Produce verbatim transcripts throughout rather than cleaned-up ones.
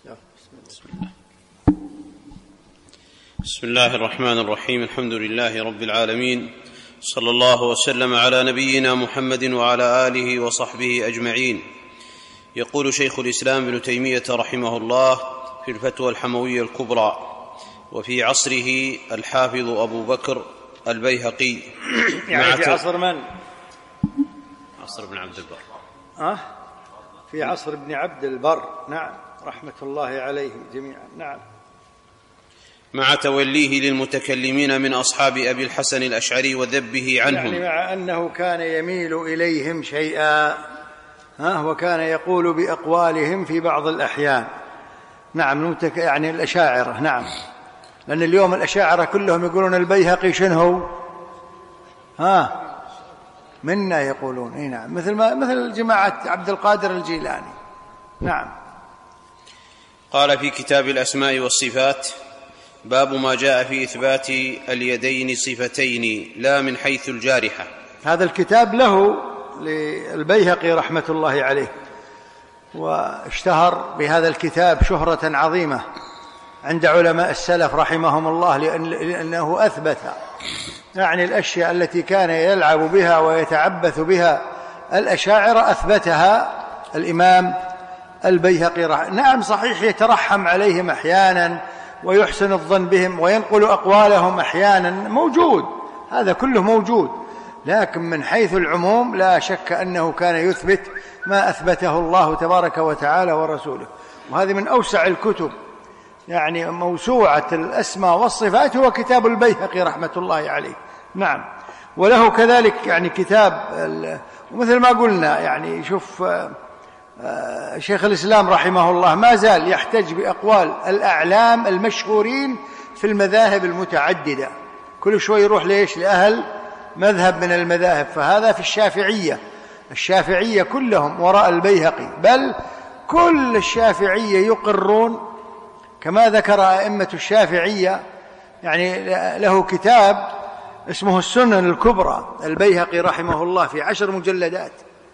بسم الله. بسم الله الرحمن الرحيم. الحمد لله رب العالمين، صلى الله وسلم على نبينا محمد وعلى آله وصحبه أجمعين. يقول شيخ الإسلام ابن تيمية رحمه الله في الفتوى الحموية الكبرى: وفي عصره الحافظ أبو بكر البيهقي. يعني في عصر من؟ عصر ابن عبد البر. أه؟ في عصر ابن عبد البر، نعم، رحمة الله عليهم جميعا. نعم. مع توليه للمتكلمين من أصحاب أبي الحسن الأشعري وذبه عنهم، يعني مع أنه كان يميل إليهم شيئا، ها، وكان يقول بأقوالهم في بعض الأحيان. نعم، يعني الأشاعرة. نعم، لأن اليوم الأشاعرة كلهم يقولون البيهقي شنو؟ ها، منا يقولون. اي نعم، مثل ما مثل جماعة عبد القادر الجيلاني. نعم. قال في كتاب الأسماء والصفات: باب ما جاء في إثبات اليدين صفتين لا من حيث الجارحة. هذا الكتاب له للبيهقي رحمة الله عليه، واشتهر بهذا الكتاب شهرة عظيمة عند علماء السلف رحمهم الله، لأنه أثبت يعني الأشياء التي كان يلعب بها ويتعبث بها الأشاعرة أثبتها الإمام البيهقي. نعم، صحيح يترحم عليهم أحيانا ويحسن الظن بهم وينقل أقوالهم أحيانا، موجود، هذا كله موجود، لكن من حيث العموم لا شك أنه كان يثبت ما أثبته الله تبارك وتعالى ورسوله. وهذه من أوسع الكتب، يعني موسوعة الأسماء والصفات هو كتاب البيهقي رحمة الله عليه. نعم. وله كذلك يعني كتاب، ومثل ما قلنا يعني شوف شيخ الإسلام رحمه الله ما زال يحتج بأقوال الأعلام المشهورين في المذاهب المتعددة، كل شوي يروح ليش؟ لأهل مذهب من المذاهب. فهذا في الشافعية، الشافعية كلهم وراء البيهقي، بل كل الشافعية يقرون كما ذكر أئمة الشافعية. يعني له كتاب اسمه السنن الكبرى البيهقي رحمه الله في عشر مجلدات.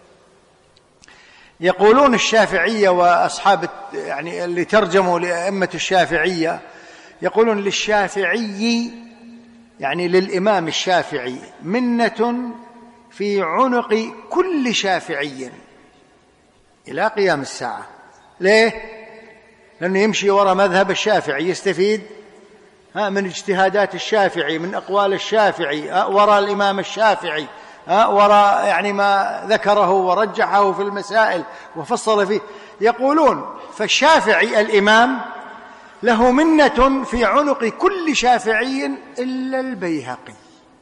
يقولون الشافعية وأصحاب يعني اللي ترجموا لأئمة الشافعية يقولون للشافعي، يعني للإمام الشافعي، منة في عنق كل شافعي إلى قيام الساعة. ليه؟ لأنه يمشي وراء مذهب الشافعي، يستفيد من اجتهادات الشافعي، من أقوال الشافعي، وراء الإمام الشافعي، وراء يعني ما ذكره ورجحه في المسائل وفصل فيه. يقولون فالشافعي الإمام له منة في عنق كل شافعي إلا البيهقي.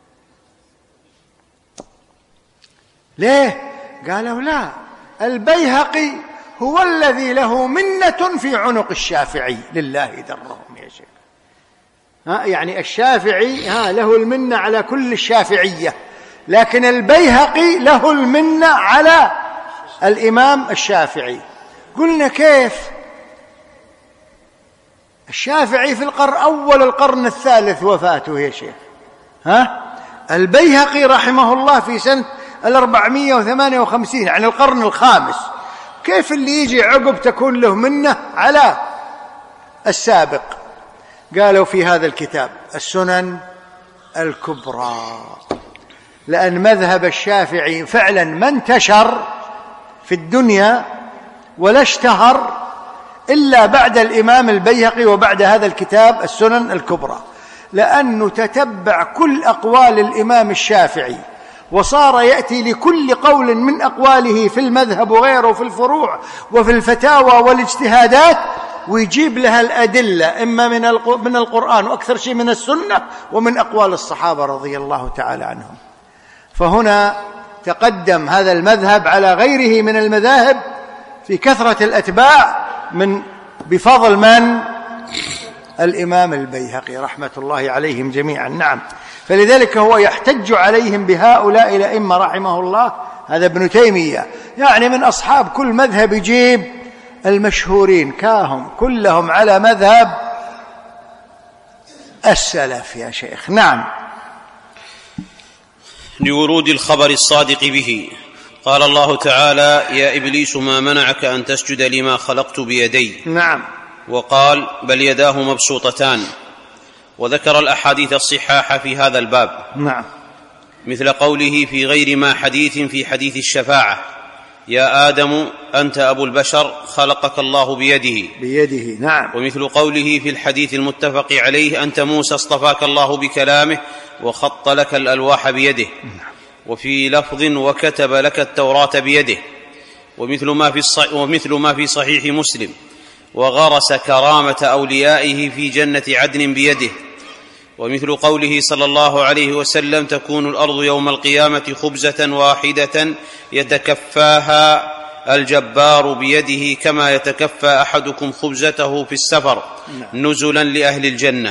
ليه؟ قالوا لا، البيهقي هو الذي له منة في عنق الشافعي، لله درهم يا شيخ. ها، يعني الشافعي ها له المنة على كل الشافعية، لكن البيهقي له المنة على الإمام الشافعي. قلنا كيف؟ الشافعي في القرن أول القرن الثالث وفاته يا شيخ، ها، البيهقي رحمه الله في سنة الأربعمائة وثمانية وخمسين، يعني القرن الخامس. كيف اللي يجي عقب تكون له منة على السابق؟ قالوا في هذا الكتاب السنن الكبرى، لأن مذهب الشافعي فعلا ما انتشر في الدنيا ولا اشتهر إلا بعد الإمام البيهقي وبعد هذا الكتاب السنن الكبرى، لأنه تتبع كل أقوال الإمام الشافعي، وصار يأتي لكل قول من أقواله في المذهب وغيره في الفروع وفي الفتاوى والاجتهادات، ويجيب لها الأدلة إما من القرآن وأكثر شيء من السنة ومن أقوال الصحابة رضي الله تعالى عنهم. فهنا تقدم هذا المذهب على غيره من المذاهب في كثرة الأتباع من بفضل من؟ الإمام البيهقي رحمة الله عليهم جميعا. نعم. فلذلك هو يحتج عليهم بهؤلاء الأئمة رحمه الله، هذا ابن تيمية، يعني من أصحاب كل مذهب يجيب المشهورين، كاهم كلهم على مذهب السلف يا شيخ. نعم. لورود الخبر الصادق به. قال الله تعالى: يا إبليس ما منعك أن تسجد لما خلقت بيدي. نعم. وقال بل يداه مبسوطتان، وذكر الأحاديث الصحاح في هذا الباب. نعم. مثل قوله في غير ما حديث في حديث الشفاعة: يا آدم أنت أبو البشر خلقك الله بيده بيده. نعم. ومثل قوله في الحديث المتفق عليه: أنت موسى اصطفاك الله بكلامه وخط لك الألواح بيده. وفي لفظ: وكتب لك التوراة بيده. ومثل ما في الص... ومثل ما في صحيح مسلم: وغرس كرامة أوليائه في جنة عدن بيده. ومثل قوله صلى الله عليه وسلم: تكون الأرض يوم القيامة خبزة واحدة يتكفاها الجبار بيده كما يتكفى أحدكم خبزته في السفر نزلا لأهل الجنة.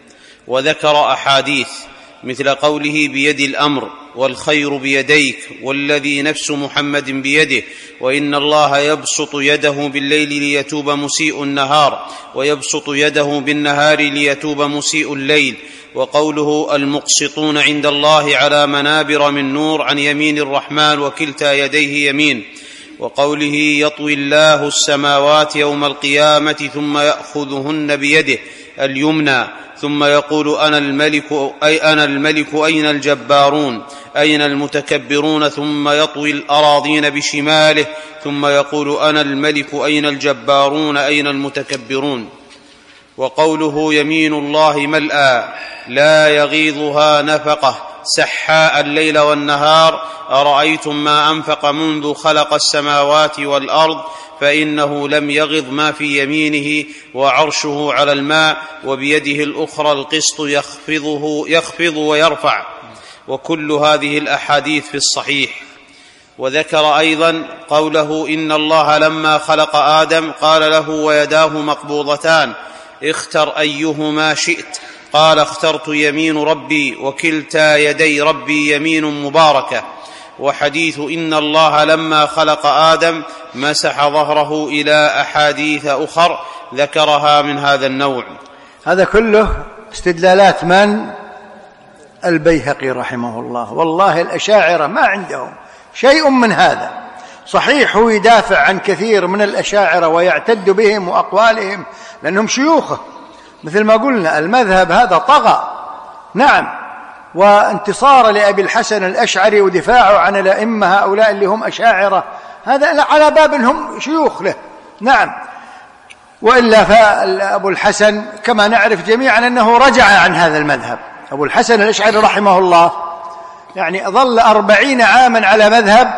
وذكر أحاديث مثل قوله: بيد الأمر والخير بيديك والذي نفس محمد بيده، وإن الله يبسط يده بالليل ليتوب مسيء النهار ويبسط يده بالنهار ليتوب مسيء الليل. وقوله: المقسطون عند الله على منابر من نور عن يمين الرحمن وكلتا يديه يمين. وقوله: يطوي الله السماوات يوم القيامة ثم يأخذهن بيده اليمنى ثم يقول: أنا الملك أي أنا الملك أين الجبارون أين المتكبرون، ثم يطوي الأراضين بشماله ثم يقول: أنا الملك أين الجبارون أين المتكبرون. وقوله: يمين الله ملأى لا يغيضها نفقة سحاء الليل والنهار، أرأيتم ما أنفق منذ خلق السماوات والأرض فإنه لم يغض ما في يمينه وعرشه على الماء وبيده الأخرى القسط يخفضه يخفض ويرفع. وكل هذه الأحاديث في الصحيح. وذكر أيضا قوله: إن الله لما خلق آدم قال له: ويداه مقبوضتان اختر أيهما شئت، قال: اخترت يمين ربي وكلتا يدي ربي يمين مباركة. وحديث إن الله لما خلق آدم مسح ظهره إلى أحاديث أخر ذكرها من هذا النوع. هذا كله استدلالات من؟ البيهقي رحمه الله. والله الأشاعرة ما عندهم شيء من هذا. صحيح هو يدافع عن كثير من الأشاعرة ويعتد بهم وأقوالهم لأنهم شيوخه، مثل ما قلنا المذهب هذا طغى. نعم. وانتصار لأبي الحسن الأشعري ودفاعه عن الأئمة هؤلاء اللي هم أشاعرة، هذا على باب هم شيوخ له. نعم. وإلا فأبو الحسن كما نعرف جميعا أنه رجع عن هذا المذهب. أبو الحسن الأشعري رحمه الله يعني ظل أربعين عاما على مذهب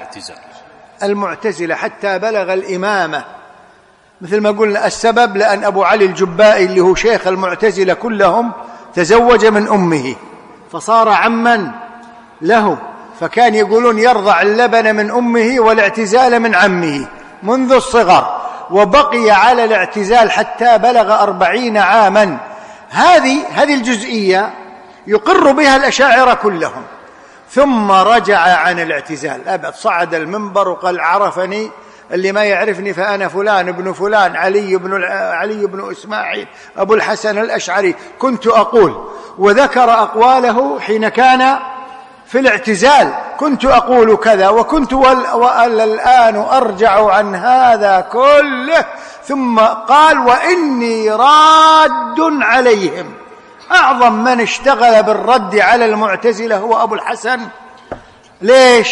المعتزلة حتى بلغ الإمامة، مثل ما قلنا. السبب لأن أبو علي الجبائي اللي هو شيخ المعتزلة كلهم تزوج من أمه فصار عما له، فكان يقولون يرضع اللبن من أمه والاعتزال من عمه منذ الصغر، وبقي على الاعتزال حتى بلغ أربعين عاما. هذه هذه الجزئية يقر بها الأشاعرة كلهم. ثم رجع عن الاعتزال أبد، صعد المنبر وقال: عرفني اللي ما يعرفني فأنا فلان ابن فلان علي بن علي بن إسماعيل أبو الحسن الأشعري كنت أقول. وذكر أقواله حين كان في الاعتزال: كنت أقول كذا وكنت والآن أرجع عن هذا كله. ثم قال: وإني راد عليهم. أعظم من اشتغل بالرد على المعتزلة هو أبو الحسن. ليش؟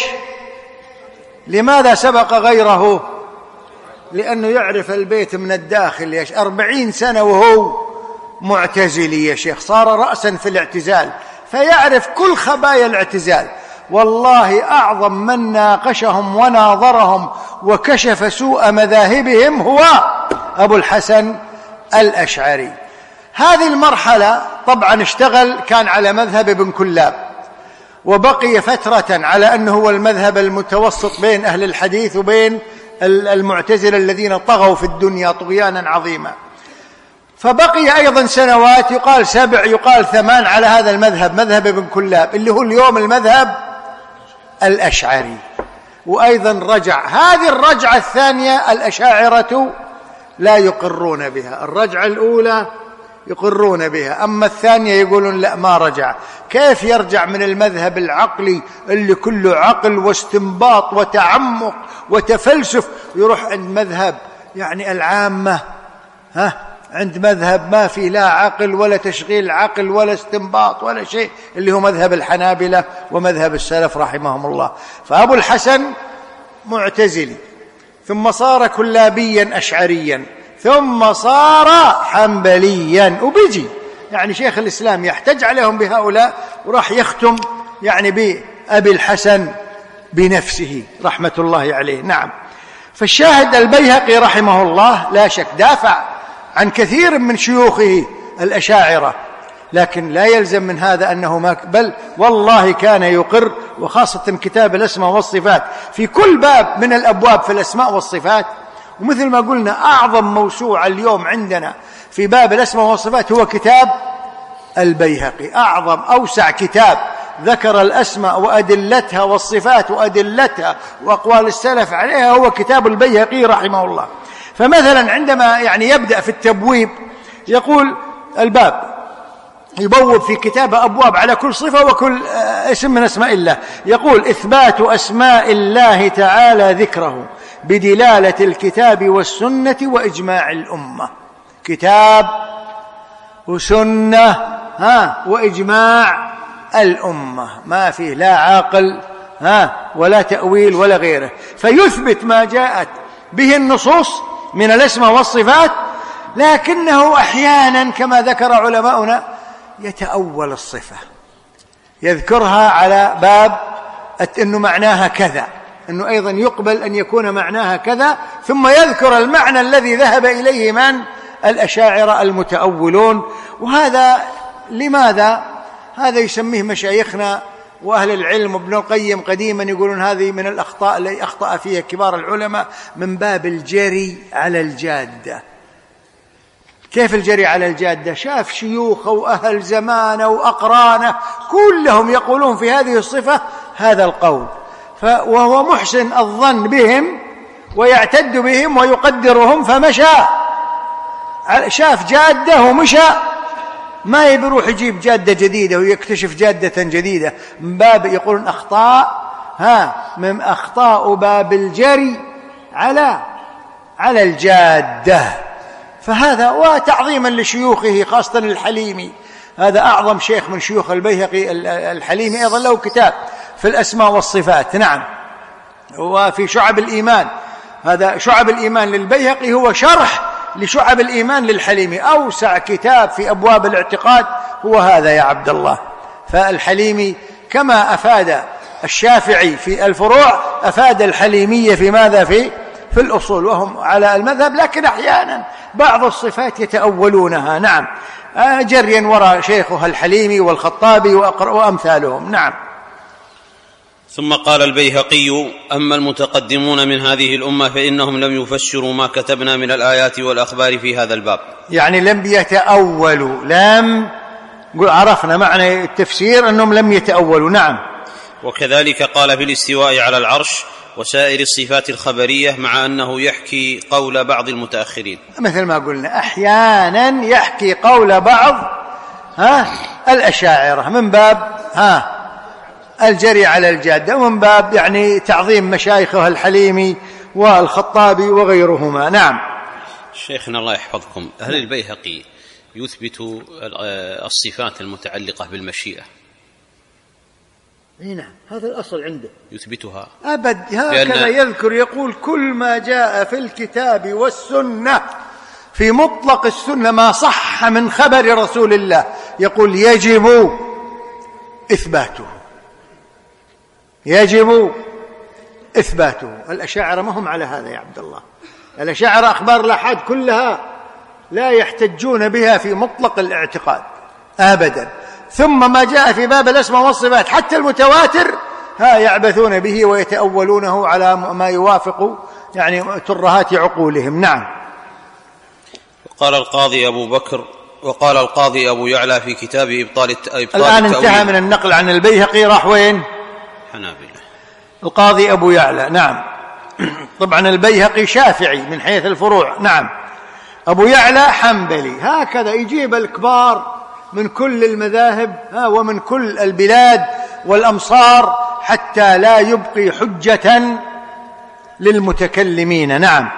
لماذا سبق غيره؟ لأنه يعرف البيت من الداخل. يا شيخ أربعين سنة وهو معتزلي يا شيخ، صار رأسا في الاعتزال فيعرف كل خبايا الاعتزال. والله أعظم من ناقشهم وناظرهم وكشف سوء مذاهبهم هو أبو الحسن الأشعري. هذه المرحلة طبعا اشتغل، كان على مذهب ابن كلاب، وبقي فترة على أنه هو المذهب المتوسط بين أهل الحديث وبين المعتزلة الذين طغوا في الدنيا طغيانا عظيما. فبقي أيضا سنوات، يقال سبع يقال ثمان، على هذا المذهب، مذهب ابن كلاب اللي هو اليوم المذهب الأشعري. وأيضا رجع. هذه الرجعة الثانية الأشاعرة لا يقرون بها. الرجعة الأولى يقرون بها، أما الثانية يقولون لا ما رجع. كيف يرجع من المذهب العقلي اللي كله عقل واستنباط وتعمق وتفلسف يروح عند مذهب يعني العامة ها عند مذهب ما في لا عقل ولا تشغيل عقل ولا استنباط ولا شيء، اللي هو مذهب الحنابلة ومذهب السلف رحمهم الله. فأبو الحسن معتزلي، ثم صار كلابيا أشعريا، ثم صار حنبليا، وبيجي يعني شيخ الإسلام يحتج عليهم بهؤلاء، وراح يختم يعني بأبي الحسن بنفسه رحمة الله عليه. نعم. فالشاهد البيهقي رحمه الله لا شك دافع عن كثير من شيوخه الأشاعرة، لكن لا يلزم من هذا أنه ما، بل والله كان يقر، وخاصة كتاب الأسماء والصفات في كل باب من الأبواب في الأسماء والصفات. ومثل ما قلنا أعظم موسوعة اليوم عندنا في باب الأسماء والصفات هو كتاب البيهقي، أعظم أوسع كتاب ذكر الأسماء وأدلتها والصفات وأدلتها وأقوال السلف عليها هو كتاب البيهقي رحمه الله. فمثلا عندما يعني يبدأ في التبويب يقول الباب يبوب في كتابه أبواب على كل صفة وكل اسم من أسماء الله، يقول إثبات أسماء الله تعالى ذكره بدلالة الكتاب والسنة وإجماع الأمة. كتاب وسنة ها وإجماع الأمة، ما فيه لا عاقل ها ولا تأويل ولا غيره، فيثبت ما جاءت به النصوص من الأسماء والصفات، لكنه أحيانا كما ذكر علماؤنا يتأول الصفة، يذكرها على باب أنه معناها كذا، أنه أيضا يقبل أن يكون معناها كذا، ثم يذكر المعنى الذي ذهب إليه من الأشاعرة المتأولون. وهذا لماذا؟ هذا يسميه مشايخنا وأهل العلم وابن القيم قديما يقولون هذه من الأخطاء التي أخطأ فيها كبار العلماء من باب الجري على الجادة. كيف الجري على الجادة؟ شاف شيوخه وأهل زمانه وأقرانه كلهم يقولون في هذه الصفة هذا القول، وهو محسن الظن بهم ويعتد بهم ويقدرهم، فمشى شاف جادة ومشى، ما يبروح يجيب جادة جديدة ويكتشف جادة جديدة، من باب يقولون أخطاء ها من أخطاء باب الجري على على الجادة. فهذا وتعظيما لشيوخه خاصة الحليمي، هذا أعظم شيخ من شيوخ البيهقي، الحليمي أيضا له كتاب في الأسماء والصفات. نعم. وفي شعب الإيمان، هذا شعب الإيمان للبيهقي هو شرح لشعب الإيمان للحليمي، أوسع كتاب في أبواب الاعتقاد هو هذا يا عبد الله. فالحليمي كما أفاد الشافعي في الفروع أفاد الحليمية في ماذا؟ في في الأصول، وهم على المذهب، لكن أحيانا بعض الصفات يتأولونها. نعم. جريا وراء شيخها الحليمي والخطابي وأمثالهم. نعم. ثم قال البيهقي: أما المتقدمون من هذه الأمة فإنهم لم يفسروا ما كتبنا من الآيات والأخبار في هذا الباب، يعني لم يتأولوا، لم عرفنا معنى التفسير أنهم لم يتأولوا. نعم. وكذلك قال في الاستواء على العرش وسائر الصفات الخبرية، مع أنه يحكي قول بعض المتأخرين، مثل ما قلنا أحيانا يحكي قول بعض ها الأشاعرة من باب ها الجري على الجادة، ومن باب يعني تعظيم مشايخه الحليمي والخطابي وغيرهما. نعم. شيخنا الله يحفظكم، هل البيهقي يثبت الصفات المتعلقة بالمشيئة؟ نعم، هذا الأصل عنده يثبتها أبد، هكذا يذكر يقول: كل ما جاء في الكتاب والسنة، في مطلق السنة ما صح من خبر رسول الله، يقول يجب إثباته، يجب إثباته. الأشاعرة ما هم على هذا يا عبد الله، الأشاعرة أخبار الآحاد كلها لا يحتجون بها في مطلق الاعتقاد أبدا، ثم ما جاء في باب الأسماء والصفات حتى المتواتر ها يعبثون به ويتأولونه على ما يوافق يعني ترهات عقولهم. نعم. وقال القاضي أبو بكر وقال القاضي أبو يعلى في كتاب إبطال التأويل. الآن انتهى من النقل عن البيهقي، راح وين؟ حنابلة. القاضي أبو يعلى. نعم. طبعا البيهقي شافعي من حيث الفروع. نعم. أبو يعلى حنبلي. هكذا يجيب الكبار من كل المذاهب ومن كل البلاد والأمصار حتى لا يبقي حجة للمتكلمين. نعم.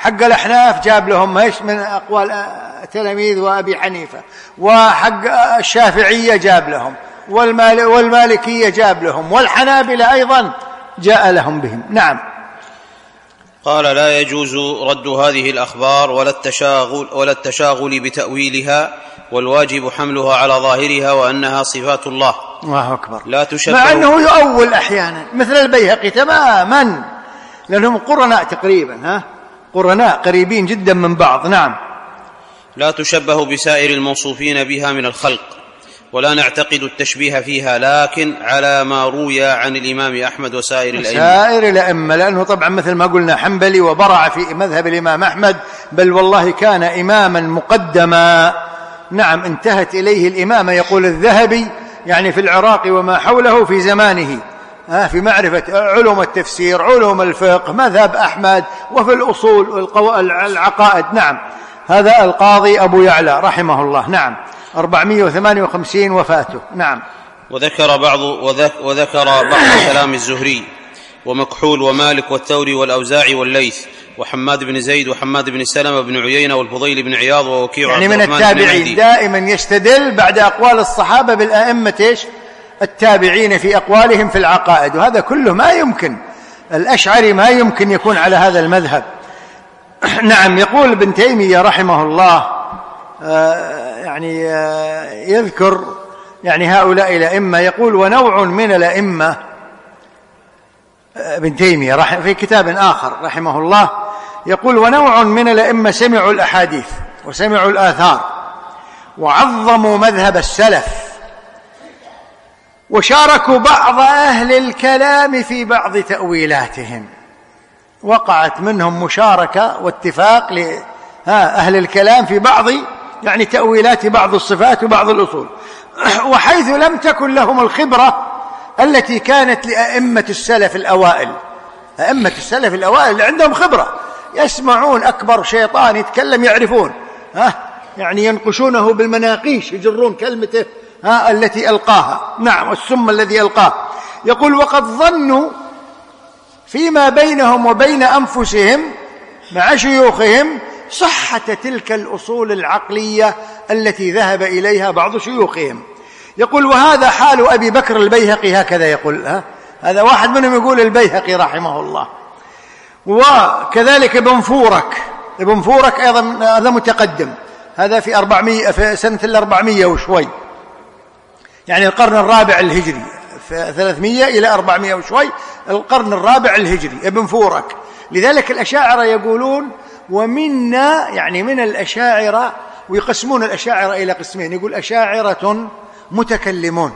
حق الأحناف جاب لهم ايش من أقوال تلاميذ وأبي حنيفة، وحق الشافعية جاب لهم، والمالكية جاب لهم، والحنابلة أيضا جاء لهم بهم. نعم. قال: لا يجوز رد هذه الأخبار ولا التشاغل, ولا التشاغل بتأويلها، والواجب حملها على ظاهرها وأنها صفات الله. الله أكبر. لا تشبه، مع أنه يؤول أحيانا مثل البيهقي تماما، لأنهم قرناء تقريبا، ها قرناء قريبين جدا من بعض. نعم. لا تشبه بسائر الموصوفين بها من الخلق، ولا نعتقد التشبيه فيها، لكن على ما روي عن الإمام أحمد وسائر الأئمة. سائر الأئمة، لأنه طبعا مثل ما قلنا حنبلي وبرع في مذهب الإمام أحمد، بل والله كان إماما مقدما. نعم، انتهت إليه الإمامة، يقول الذهبي، يعني في العراق وما حوله في زمانه، في معرفة علوم التفسير، علوم الفقه، مذهب أحمد، وفي الأصول العقائد. نعم. هذا القاضي أبو يعلى رحمه الله. نعم. أربعمائة وثمانية وخمسين وفاته. نعم. وذكر بعض وذكر بعض كلام الزهري ومكحول ومالك والثوري والأوزاعي والليث وحماد بن زيد وحماد بن سلمة بن عيينة والفضيل بن عياض ووكيع، يعني من التابعين. دائما يستدل بعد أقوال الصحابة بالأئمة إيش؟ التابعين في أقوالهم في العقائد، وهذا كله ما يمكن. الأشعري ما يمكن يكون على هذا المذهب. نعم. يقول ابن تيمية رحمه الله، آه يعني آه يذكر يعني هؤلاء الأئمة، يقول: ونوع من الأئمة، ابن تيمية رح في كتاب آخر رحمه الله يقول: ونوع من الأئمة سمعوا الأحاديث وسمعوا الآثار وعظموا مذهب السلف، وشاركوا بعض أهل الكلام في بعض تأويلاتهم. وقعت منهم مشاركة واتفاق لأهل الكلام في بعض يعني تأويلات بعض الصفات وبعض الأصول، وحيث لم تكن لهم الخبرة التي كانت لأئمة السلف الأوائل. أئمة السلف الأوائل اللي عندهم خبرة، يسمعون أكبر شيطان يتكلم يعرفون، ها يعني ينقشونه بالمناقيش، يجرون كلمته ها التي ألقاها. نعم. والسم الذي ألقاه. يقول: وقد ظنوا فيما بينهم وبين أنفسهم مع شيوخهم صحة تلك الأصول العقلية التي ذهب إليها بعض شيوخهم. يقول: وهذا حال أبي بكر البيهقي. هكذا يقول، ها هذا واحد منهم يقول البيهقي رحمه الله. وكذلك ابن فورك. ابن فورك أيضا هذا متقدم، هذا في أربعمائة في سنة الأربعمائة وشوي، يعني القرن الرابع الهجري، في ثلاثمائة إلى أربعمائة وشوي، القرن الرابع الهجري ابن فورك. لذلك الأشاعرة يقولون: ومنا يعني من الأشاعرة، ويقسمون الأشاعرة إلى قسمين، يقول: أشاعرة متكلمون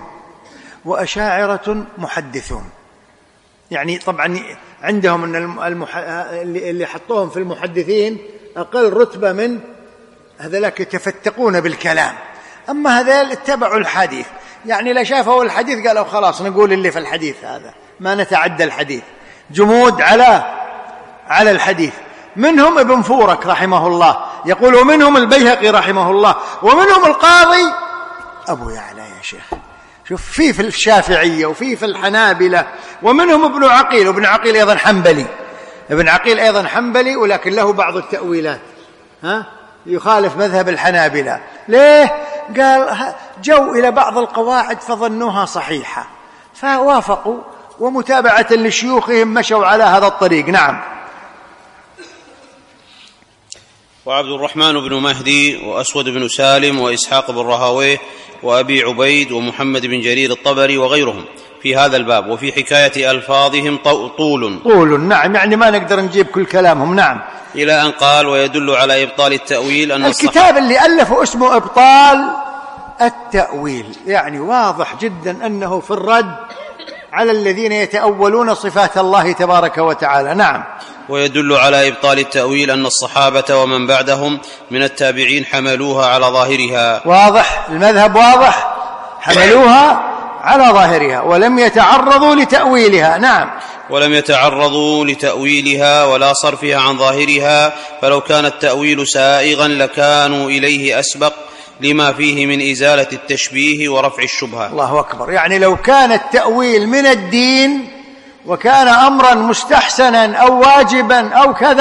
وأشاعرة محدثون. يعني طبعا عندهم أن المح... اللي حطوهم في المحدثين أقل رتبة من هذولاك يتفتقون بالكلام، أما هذول اتبعوا الحديث، يعني لا شافوا الحديث قالوا خلاص نقول اللي في الحديث هذا، ما نتعدى الحديث، جمود على على الحديث. منهم ابن فورك رحمه الله يقول، ومنهم البيهقي رحمه الله، ومنهم القاضي أبو يعلى. يا شيخ شوف، في في الشافعية وفي في الحنابلة، ومنهم ابن عقيل، وابن عقيل أيضا حنبلي، ابن عقيل أيضا حنبلي، ولكن له بعض التأويلات ها يخالف مذهب الحنابلة. ليه؟ قال جو إلى بعض القواعد فظنوها صحيحة فوافقوا، ومتابعة لشيوخهم مشوا على هذا الطريق. نعم. وعبد الرحمن بن مهدي وأسود بن سالم وإسحاق بن راهويه وأبي عبيد ومحمد بن جرير الطبري وغيرهم في هذا الباب، وفي حكاية ألفاظهم طول طول. نعم، يعني ما نقدر نجيب كل كلامهم. نعم. إلى أن قال: ويدل على إبطال التأويل أن الكتاب اللي ألفه اسمه إبطال التأويل، يعني واضح جدا أنه في الرد على الذين يتأولون صفات الله تبارك وتعالى. نعم. ويدل على إبطال التأويل أن الصحابة ومن بعدهم من التابعين حملوها على ظاهرها. واضح، المذهب واضح، حملوها على ظاهرها ولم يتعرضوا لتأويلها. نعم. ولم يتعرضوا لتأويلها ولا صرفها عن ظاهرها، فلو كان التأويل سائغا لكانوا إليه أسبق لما فيه من إزالة التشبيه ورفع الشبهة. الله أكبر. يعني لو كان التأويل من الدين وكان أمرا مستحسنا أو واجبا أو كذا،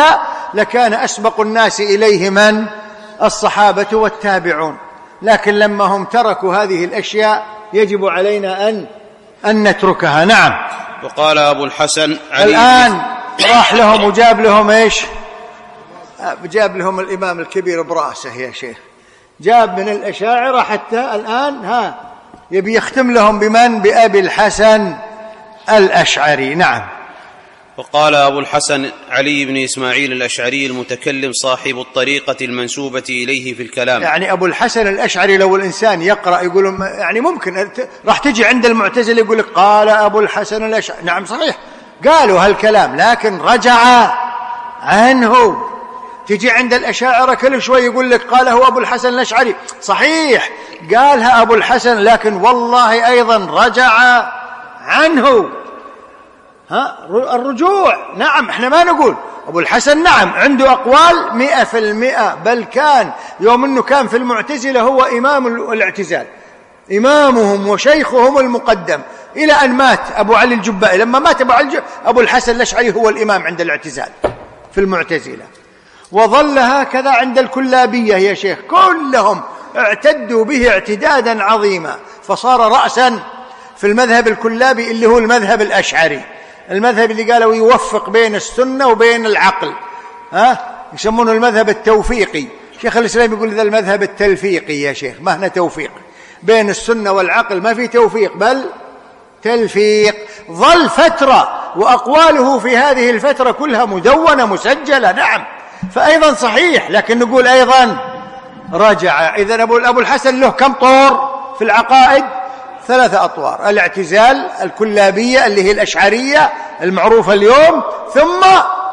لكان أسبق الناس إليه من؟ الصحابة والتابعون. لكن لما هم تركوا هذه الأشياء يجب علينا أن أن نتركها. نعم. وقال أبو الحسن علي الآن راح لهم وجاب لهم إيش؟ جاب لهم الإمام الكبير برأسه يا شيخ، جاب من الأشاعرة حتى الآن ها يبي يختم لهم بمن؟ بأبي الحسن الأشعري. نعم. وقال أبو الحسن علي بن إسماعيل الأشعري المتكلم صاحب الطريقة المنسوبة إليه في الكلام. يعني أبو الحسن الأشعري لو الإنسان يقرأ يقول يعني ممكن راح تجي عند المعتزلة يقول لك قال أبو الحسن الأشعري، نعم صحيح قالوا هالكلام لكن رجع عنه. تجي عند الأشاعرة كل شوي يقول لك قاله أبو الحسن الأشعري، صحيح قالها أبو الحسن لكن والله أيضا رجع عنه. ها الرجوع. نعم احنا ما نقول أبو الحسن نعم عنده أقوال مئة في المئة، بل كان يوم أنه كان في المعتزلة هو إمام الاعتزال، إمامهم وشيخهم المقدم إلى أن مات أبو علي الجبائي. لما مات أبو, علي أبو الحسن الأشعري هو الإمام عند الاعتزال في المعتزلة، وظل هكذا عند الكلابية يا شيخ، كلهم اعتدوا به اعتدادا عظيما، فصار رأسا في المذهب الكلابي اللي هو المذهب الأشعري، المذهب اللي قالوا يوفق بين السنة وبين العقل، ها يسمونه المذهب التوفيقي. شيخ الإسلام يقول ذا المذهب التلفيقي يا شيخ، ما هنا توفيق بين السنة والعقل، ما في توفيق بل تلفيق. ظل فترة وأقواله في هذه الفترة كلها مدونة مسجلة. نعم فأيضا صحيح، لكن نقول أيضا رجع. إذن أبو الحسن له كم طور في العقائد؟ ثلاثة أطوار: الاعتزال، الكلابية اللي هي الأشعرية المعروفة اليوم، ثم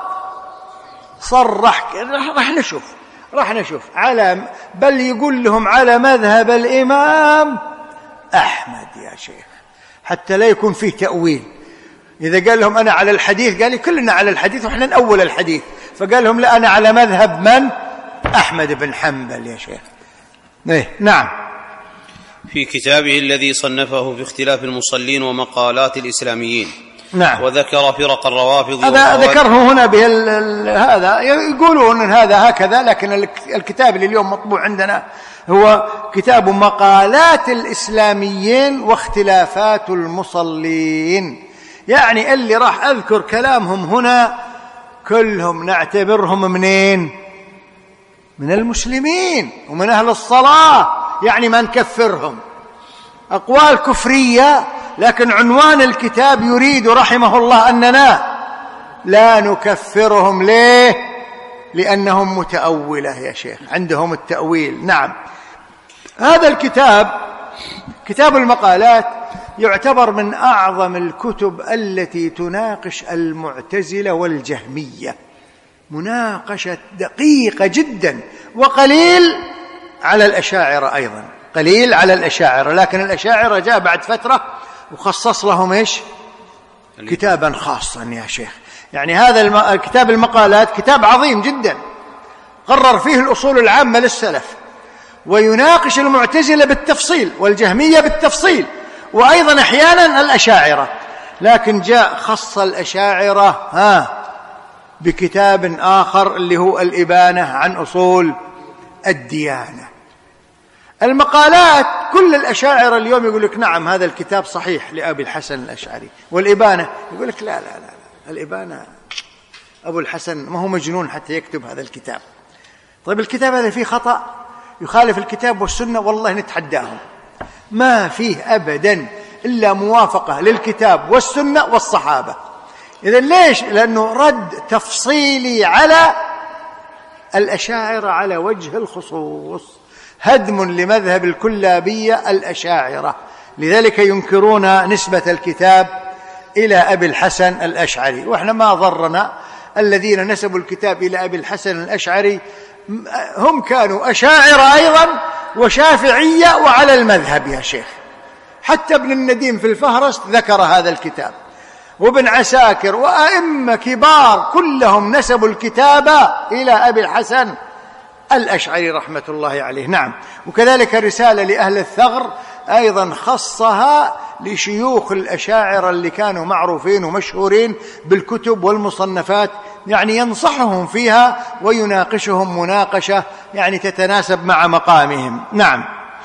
صرح راح نشوف راح نشوف على بل يقول لهم على مذهب الإمام أحمد يا شيخ، حتى لا يكون فيه تأويل. إذا قال لهم أنا على الحديث قال لي كلنا على الحديث وإحنا نأول الحديث، فقال لهم لا أنا على مذهب من؟ أحمد بن حنبل يا شيخ. إيه نعم. في كتابه الذي صنفه في اختلاف المصلين ومقالات الإسلاميين. نعم. وذكر فرق الروافض. هذا ذكره هنا به هذا، يقولون أن هذا هكذا، لكن الكتاب اللي اليوم مطبوع عندنا هو كتاب مقالات الإسلاميين واختلافات المصلين. يعني اللي راح أذكر كلامهم هنا كلهم نعتبرهم منين؟ من المسلمين ومن أهل الصلاة، يعني ما نكفرهم. أقوال كفرية، لكن عنوان الكتاب يريد رحمه الله أننا لا نكفرهم. ليه؟ لأنهم متأولة يا شيخ، عندهم التأويل. نعم. هذا الكتاب كتاب المقالات يعتبر من أعظم الكتب التي تناقش المعتزلة والجهمية مناقشة دقيقة جدا، وقليل على الأشاعرة أيضا، قليل على الأشاعرة، لكن الأشاعرة جاء بعد فترة وخصص لهم إيش؟ كتابا خاصا يا شيخ. يعني هذا الكتاب المقالات كتاب عظيم جدا، قرر فيه الأصول العامة للسلف، ويناقش المعتزلة بالتفصيل والجهمية بالتفصيل، وأيضا أحيانا الأشاعرة، لكن جاء خص الأشاعرة ها بكتاب آخر اللي هو الإبانة عن أصول الديانة. المقالات كل الأشاعرة اليوم يقول لك نعم هذا الكتاب صحيح لأبي الحسن الأشعري، والإبانة يقول لك لا لا لا, لا. الإبانة أبو الحسن ما هو مجنون حتى يكتب هذا الكتاب. طيب الكتاب هذا فيه خطأ يخالف الكتاب والسنة، والله نتحداهم، ما فيه أبدا إلا موافقة للكتاب والسنة والصحابة. إذن ليش؟ لأنه رد تفصيلي على الأشاعرة على وجه الخصوص، هدم لمذهب الكلابية الأشاعرة، لذلك ينكرون نسبة الكتاب إلى أبي الحسن الأشعري. وإحنا ما ضرنا الذين نسبوا الكتاب إلى أبي الحسن الأشعري، هم كانوا أشاعرة أيضا وشافعية وعلى المذهب يا شيخ. حتى ابن النديم في الفهرست ذكر هذا الكتاب، وابن عساكر وأئمة كبار كلهم نسبوا الكتاب إلى أبي الحسن الأشعري رحمة الله عليه. نعم. وكذلك رسالة لأهل الثغر أيضا خصها لشيوخ الأشاعرة اللي كانوا معروفين ومشهورين بالكتب والمصنفات يعني ينصحهم فيها ويناقشهم مناقشة يعني تتناسب مع مقامهم. نعم.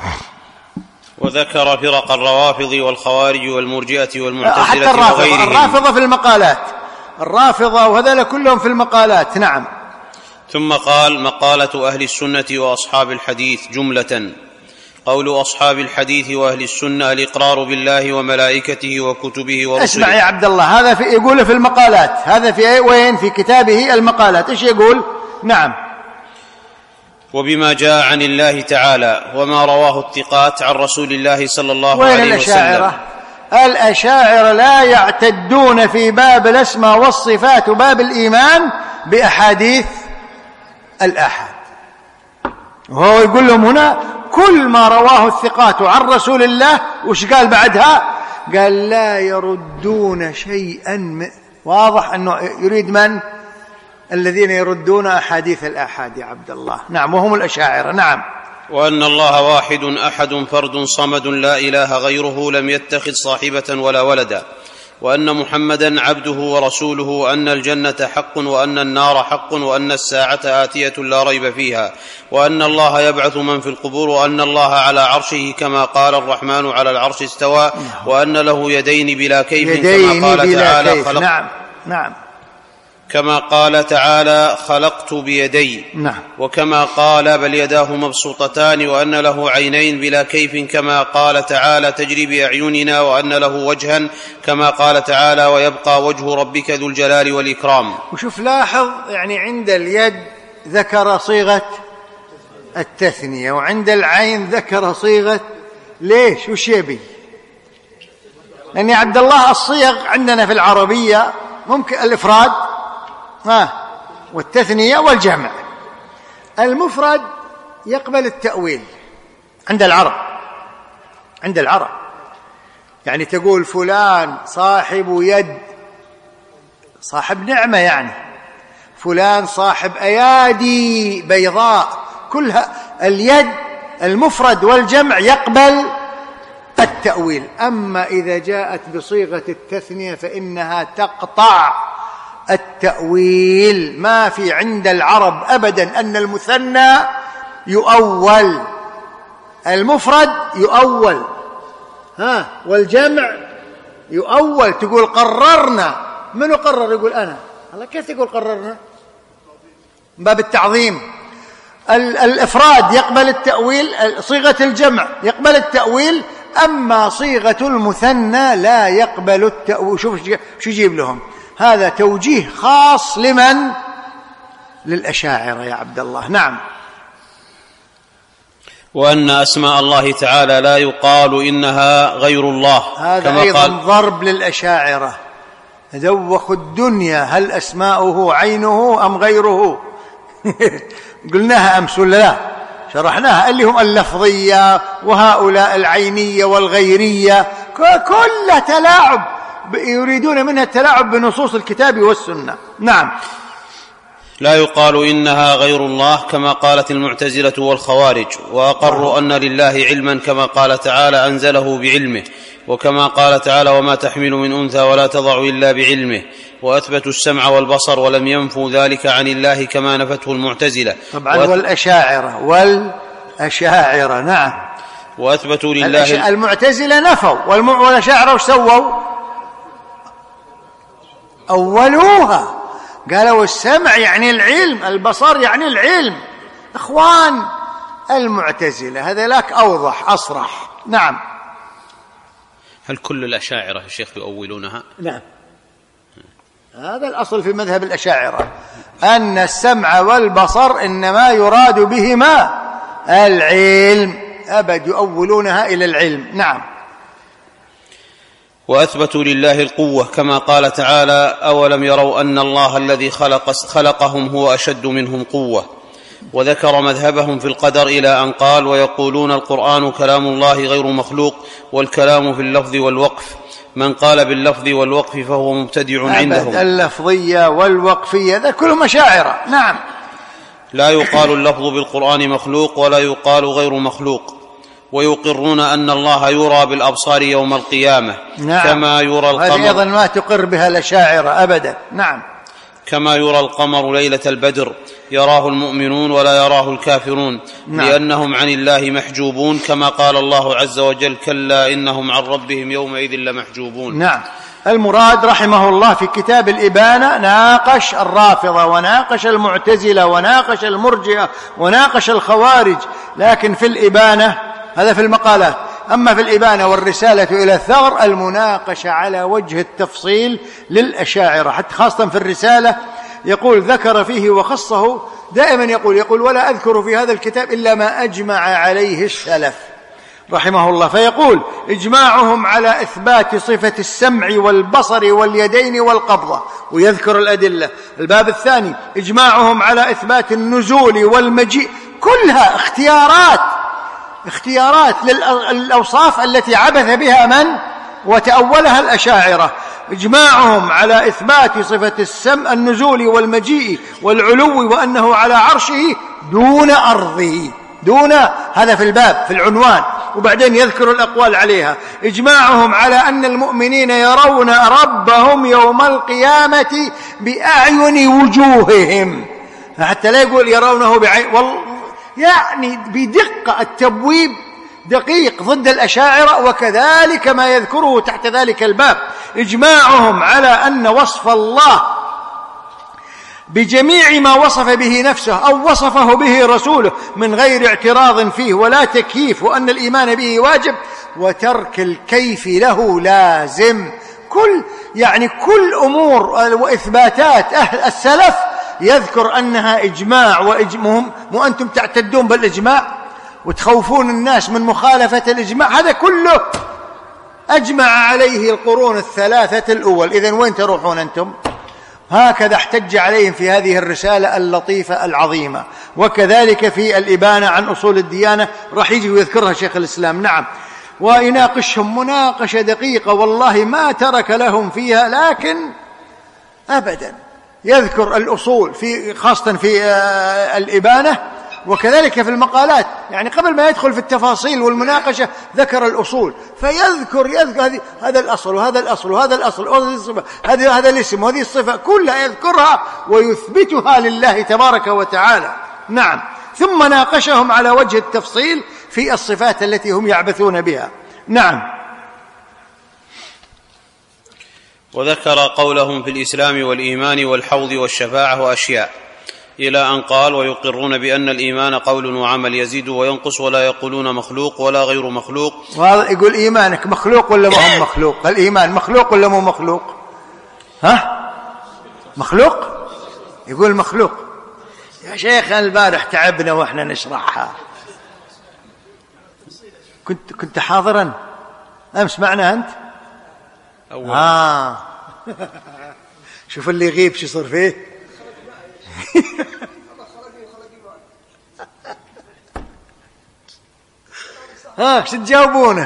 وذكر فرق الروافض والخوارج والمرجئة والمعتزلة حتى الرافضة وغيرهم. الرافضة في المقالات، الرافضة وهذا كلهم في المقالات. نعم. ثم قال: مقالة أهل السنة وأصحاب الحديث جملة. قول أصحاب الحديث وأهل السنة الإقرار بالله وملائكته وكتبه ورسله. اسمع يا عبد الله، هذا في يقول في المقالات، هذا في وين؟ في كتابه المقالات. ايش يقول؟ نعم. وبما جاء عن الله تعالى وما رواه الثقات عن رسول الله صلى الله وين عليه الأشاعرة؟ وسلم. الأشاعرة لا يعتدون في باب الأسماء والصفات وباب الإيمان بأحاديث الآحاد، وهو يقول لهم هنا كل ما رواه الثقات عن رسول الله. وش قال بعدها؟ قال لا يردون شيئا م... واضح أنه يريد من؟ الذين يردون أحاديث الآحاد يا عبد الله. نعم، وهم الأشاعرة. نعم. وأن الله واحد أحد فرد صمد لا إله غيره لم يتخذ صاحبة ولا ولدا، وأن محمدا عبده ورسوله، وأن الجنة حق وأن النار حق وأن الساعة آتية لا ريب فيها، وأن الله يبعث من في القبور، وأن الله على عرشه كما قال الرحمن على العرش استوى، وأن له يدين بلا كيف يدين كما قال بلا تعالى كيف. خلق نعم. نعم. كما قال تعالى خلقت بيدي. نعم. وكما قال بل يداه مبسوطتان، وأن له عينين بلا كيف كما قال تعالى تجري بأعيننا، وأن له وجها كما قال تعالى ويبقى وجه ربك ذو الجلال والإكرام. وشوف لاحظ يعني عند اليد ذكر صيغة التثنية، وعند العين ذكر صيغة ليش؟ وش يبي؟ لأن يا عبد الله الصيغ عندنا في العربية ممكن الإفراد ها والتثنية والجمع. المفرد يقبل التأويل عند العرب، عند العرب يعني تقول فلان صاحب يد، صاحب نعمة، يعني فلان صاحب أيادي بيضاء، كلها اليد المفرد والجمع يقبل التأويل. أما إذا جاءت بصيغة التثنية فإنها تقطع التأويل. ما في عند العرب أبدا أن المثنى يؤول، المفرد يؤول ها والجمع يؤول. تقول قررنا، من قرر؟ يقول أنا. الله، كيف تقول قررنا؟ باب التعظيم. الإفراد يقبل التأويل، صيغة الجمع يقبل التأويل، أما صيغة المثنى لا يقبل التأويل. شوف شو يجيب لهم. هذا توجيه خاص لمن؟ للأشاعرة يا عبد الله. نعم. وأن أسماء الله تعالى لا يقال إنها غير الله، هذا كما أيضا قال ضرب للأشاعرة. ذوخوا الدنيا هل أسماؤه عينه أم غيره؟ قلناها أمس ولا لا؟ شرحناها، اللي هم اللفظية وهؤلاء العينية والغيرية، كلها تلاعب، يريدون منها التلاعب بنصوص الكتاب والسنة. نعم. لا يقال إنها غير الله كما قالت المعتزلة والخوارج، وأقروا أن لله علما كما قال تعالى أنزله بعلمه، وكما قال تعالى وما تحمل من أنثى ولا تضع إلا بعلمه، وأثبتوا السمع والبصر ولم ينفوا ذلك عن الله كما نفته المعتزلة. طبعا وأث... والأشاعرة والأشاعرة نعم. وأثبتوا لله الأش... المعتزلة نفوا، والم... والأشاعرة وش سووا؟ أولوها، قالوا السمع يعني العلم، البصر يعني العلم. إخوان المعتزلة هذا لك أوضح أصرح. نعم. هل كل الأشاعرة يا شيخ يؤولونها؟ نعم، هذا الأصل في مذهب الأشاعرة، أن السمع والبصر إنما يراد بهما العلم، أبد يؤولونها إلى العلم. نعم. وأثبتوا لله القوة كما قال تعالى أولم يروا أن الله الذي خلق خلقهم هو أشد منهم قوة. وذكر مذهبهم في القدر إلى أن قال ويقولون القرآن كلام الله غير مخلوق، والكلام في اللفظ والوقف، من قال باللفظ والوقف فهو مبتدع عندهم. اللفظية والوقفية ذا كلهم مشاعر. نعم. لا يقال اللفظ بالقرآن مخلوق ولا يقال غير مخلوق. ويقرون أن الله يرى بالأبصار يوم القيامة. نعم. كما يرى القمر. هذه أيضا ما تقر بها الأشاعرة أبدا. نعم. كما يرى القمر ليلة البدر يراه المؤمنون ولا يراه الكافرون. نعم. لأنهم عن الله محجوبون، كما قال الله عز وجل: كلا إنهم عن ربهم يومئذ لمحجوبون. نعم. المراد رحمه الله في كتاب الإبانة ناقش الرافضة وناقش المعتزلة وناقش المرجئة وناقش الخوارج، لكن في الإبانة هذا في المقالات. أما في الإبانة والرسالة إلى الثغر المناقشة على وجه التفصيل للأشاعرة، حتى خاصة في الرسالة يقول ذكر فيه وخصه، دائما يقول يقول ولا أذكر في هذا الكتاب إلا ما أجمع عليه السلف رحمه الله. فيقول إجماعهم على إثبات صفة السمع والبصر واليدين والقبضة، ويذكر الأدلة. الباب الثاني إجماعهم على إثبات النزول والمجيء، كلها اختيارات اختيارات للأوصاف التي عبث بها من وتأولها الأشاعرة. إجماعهم على إثبات صفة السمع النزول والمجيء والعلو وأنه على عرشه دون أرضه، دون، هذا في الباب في العنوان، وبعدين يذكر الأقوال عليها. إجماعهم على أن المؤمنين يرون ربهم يوم القيامة بأعين وجوههم، حتى لا يقول يرونه بعين، يعني بدقة التبويب دقيق ضد الأشاعرة، وكذلك ما يذكره تحت ذلك الباب. إجماعهم على أن وصف الله بجميع ما وصف به نفسه أو وصفه به رسوله من غير اعتراض فيه ولا تكييف، وأن الإيمان به واجب وترك الكيف له لازم. كل يعني كل أمور وإثباتات أهل السلف يذكر أنها إجماع وإجمهم، وأنتم تعتدون بالإجماع وتخوفون الناس من مخالفة الإجماع، هذا كله أجمع عليه القرون الثلاثة الأول. إذن وين تروحون أنتم؟ هكذا احتج عليهم في هذه الرسالة اللطيفة العظيمة. وكذلك في الإبانة عن أصول الديانة راح يجي ويذكرها شيخ الإسلام. نعم. ويناقشهم مناقشة دقيقة والله ما ترك لهم فيها لكن أبدا. يذكر الأصول في خاصة في الإبانة وكذلك في المقالات، يعني قبل ما يدخل في التفاصيل والمناقشة ذكر الأصول، فيذكر يذكر هذا الأصل وهذا الأصل وهذا الأصل وهذه الصفة، هذا هذا الاسم وهذه الصفة كلها يذكرها ويثبتها لله تبارك وتعالى. نعم. ثم ناقشهم على وجه التفصيل في الصفات التي هم يعبثون بها. نعم. وذكر قولهم في الإسلام والإيمان والحوض والشفاعة وأشياء، إلى أن قال: ويقرون بأن الإيمان قول وعمل يزيد وينقص ولا يقولون مخلوق ولا غير مخلوق. وهذا يقول إيمانك مخلوق ولا ما هو مخلوق؟ الإيمان مخلوق ولا مو مخلوق؟ ها؟ مخلوق؟ يقول مخلوق. يا شيخ البارح تعبنا وإحنا نشرحها، كنت كنت حاضرا أمس معنا أنت؟ أول. آه شوف اللي يغيب شو يصير فيه. ها شو تجاوبونه؟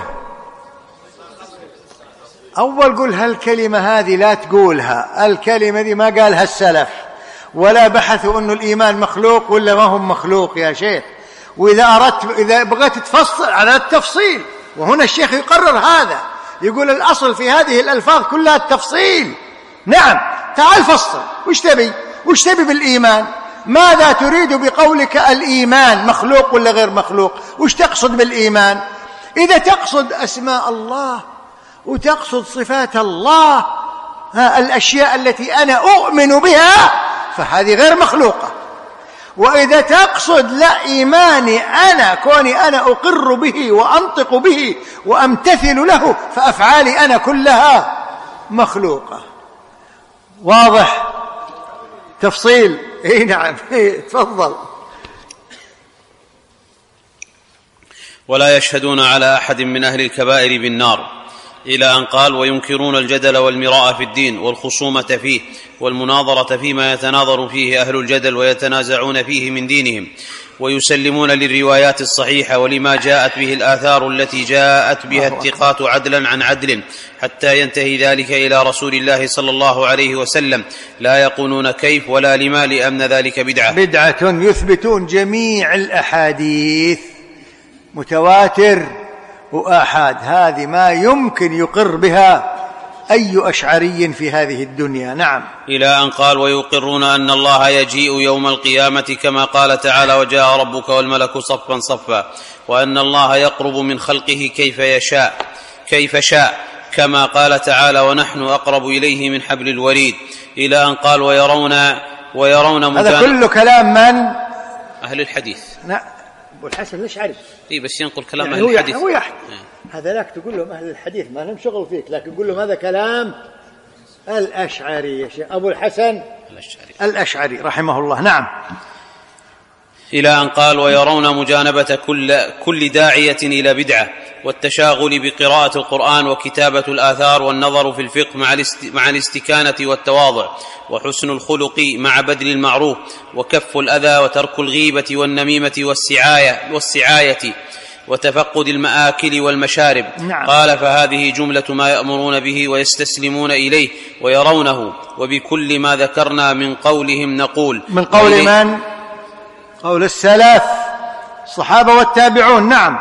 أول قول هالكلمة هذه لا تقولها، الكلمة دي ما قالها السلف ولا بحثوا أنه الإيمان مخلوق ولا ما هم مخلوق يا شيخ. وإذا أردت إذا بغيت تفصل على التفصيل، وهنا الشيخ يقرر هذا، يقول الأصل في هذه الألفاظ كلها التفصيل. نعم. تعال فصل، وش تبي؟ وش تبي بالإيمان؟ ماذا تريد بقولك الإيمان مخلوق ولا غير مخلوق؟ وش تقصد بالإيمان؟ إذا تقصد أسماء الله وتقصد صفات الله، ها الأشياء التي أنا أؤمن بها فهذه غير مخلوقة. وإذا تقصد لا إيماني أنا كوني أنا أقر به وأنطق به وأمتثل له فأفعالي أنا كلها مخلوقة. واضح؟ تفصيل. اي نعم. تفضل. ولا يشهدون على أحد من أهل الكبائر بالنار، إلى أن قال: وينكرون الجدل والمراء في الدين والخصومة فيه والمناظرة فيما يتناظر فيه أهل الجدل ويتنازعون فيه من دينهم، ويسلمون للروايات الصحيحة ولما جاءت به الآثار التي جاءت بها الثقات عدلا عن عدل، حتى ينتهي ذلك إلى رسول الله صلى الله عليه وسلم، لا يقولون كيف ولا لما، لأن ذلك بدعة. بدعة. يثبتون جميع الأحاديث متواتر وآحاد، هذه ما يمكن يقر بها أي أشعري في هذه الدنيا. نعم. إلى أن قال ويقرون أن الله يجيء يوم القيامة كما قال تعالى وجاء ربك والملك صفا صفا، وأن الله يقرب من خلقه كيف يشاء كيف شاء كما قال تعالى ونحن أقرب إليه من حبل الوريد، إلى أن قال ويرون ويرون هذا كل كلام من؟ أهل الحديث. نعم. أبو الحسن الأشعري. إيه بس ينقل كلام يعني أهل الحديث. هو يحكي هذا لك تقول لهم أهل الحديث ما لهم شغل فيك، لكن تقول لهم هذا كلام الأشعري يا شيخ أبو الحسن الأشعري, الأشعري رحمه الله. نعم. إلى أن قال ويرون مجانبة كل, كل داعية إلى بدعة والتشاغل بقراءة القرآن وكتابة الآثار والنظر في الفقه مع الاستكانة والتواضع وحسن الخلق مع بذل المعروف وكف الأذى وترك الغيبة والنميمة والسعاية, والسعاية وتفقد المآكل والمشارب. نعم. قال فهذه جملة ما يأمرون به ويستسلمون إليه ويرونه، وبكل ما ذكرنا من قولهم نقول. من قول من؟ قول السلف الصحابة والتابعون. نعم.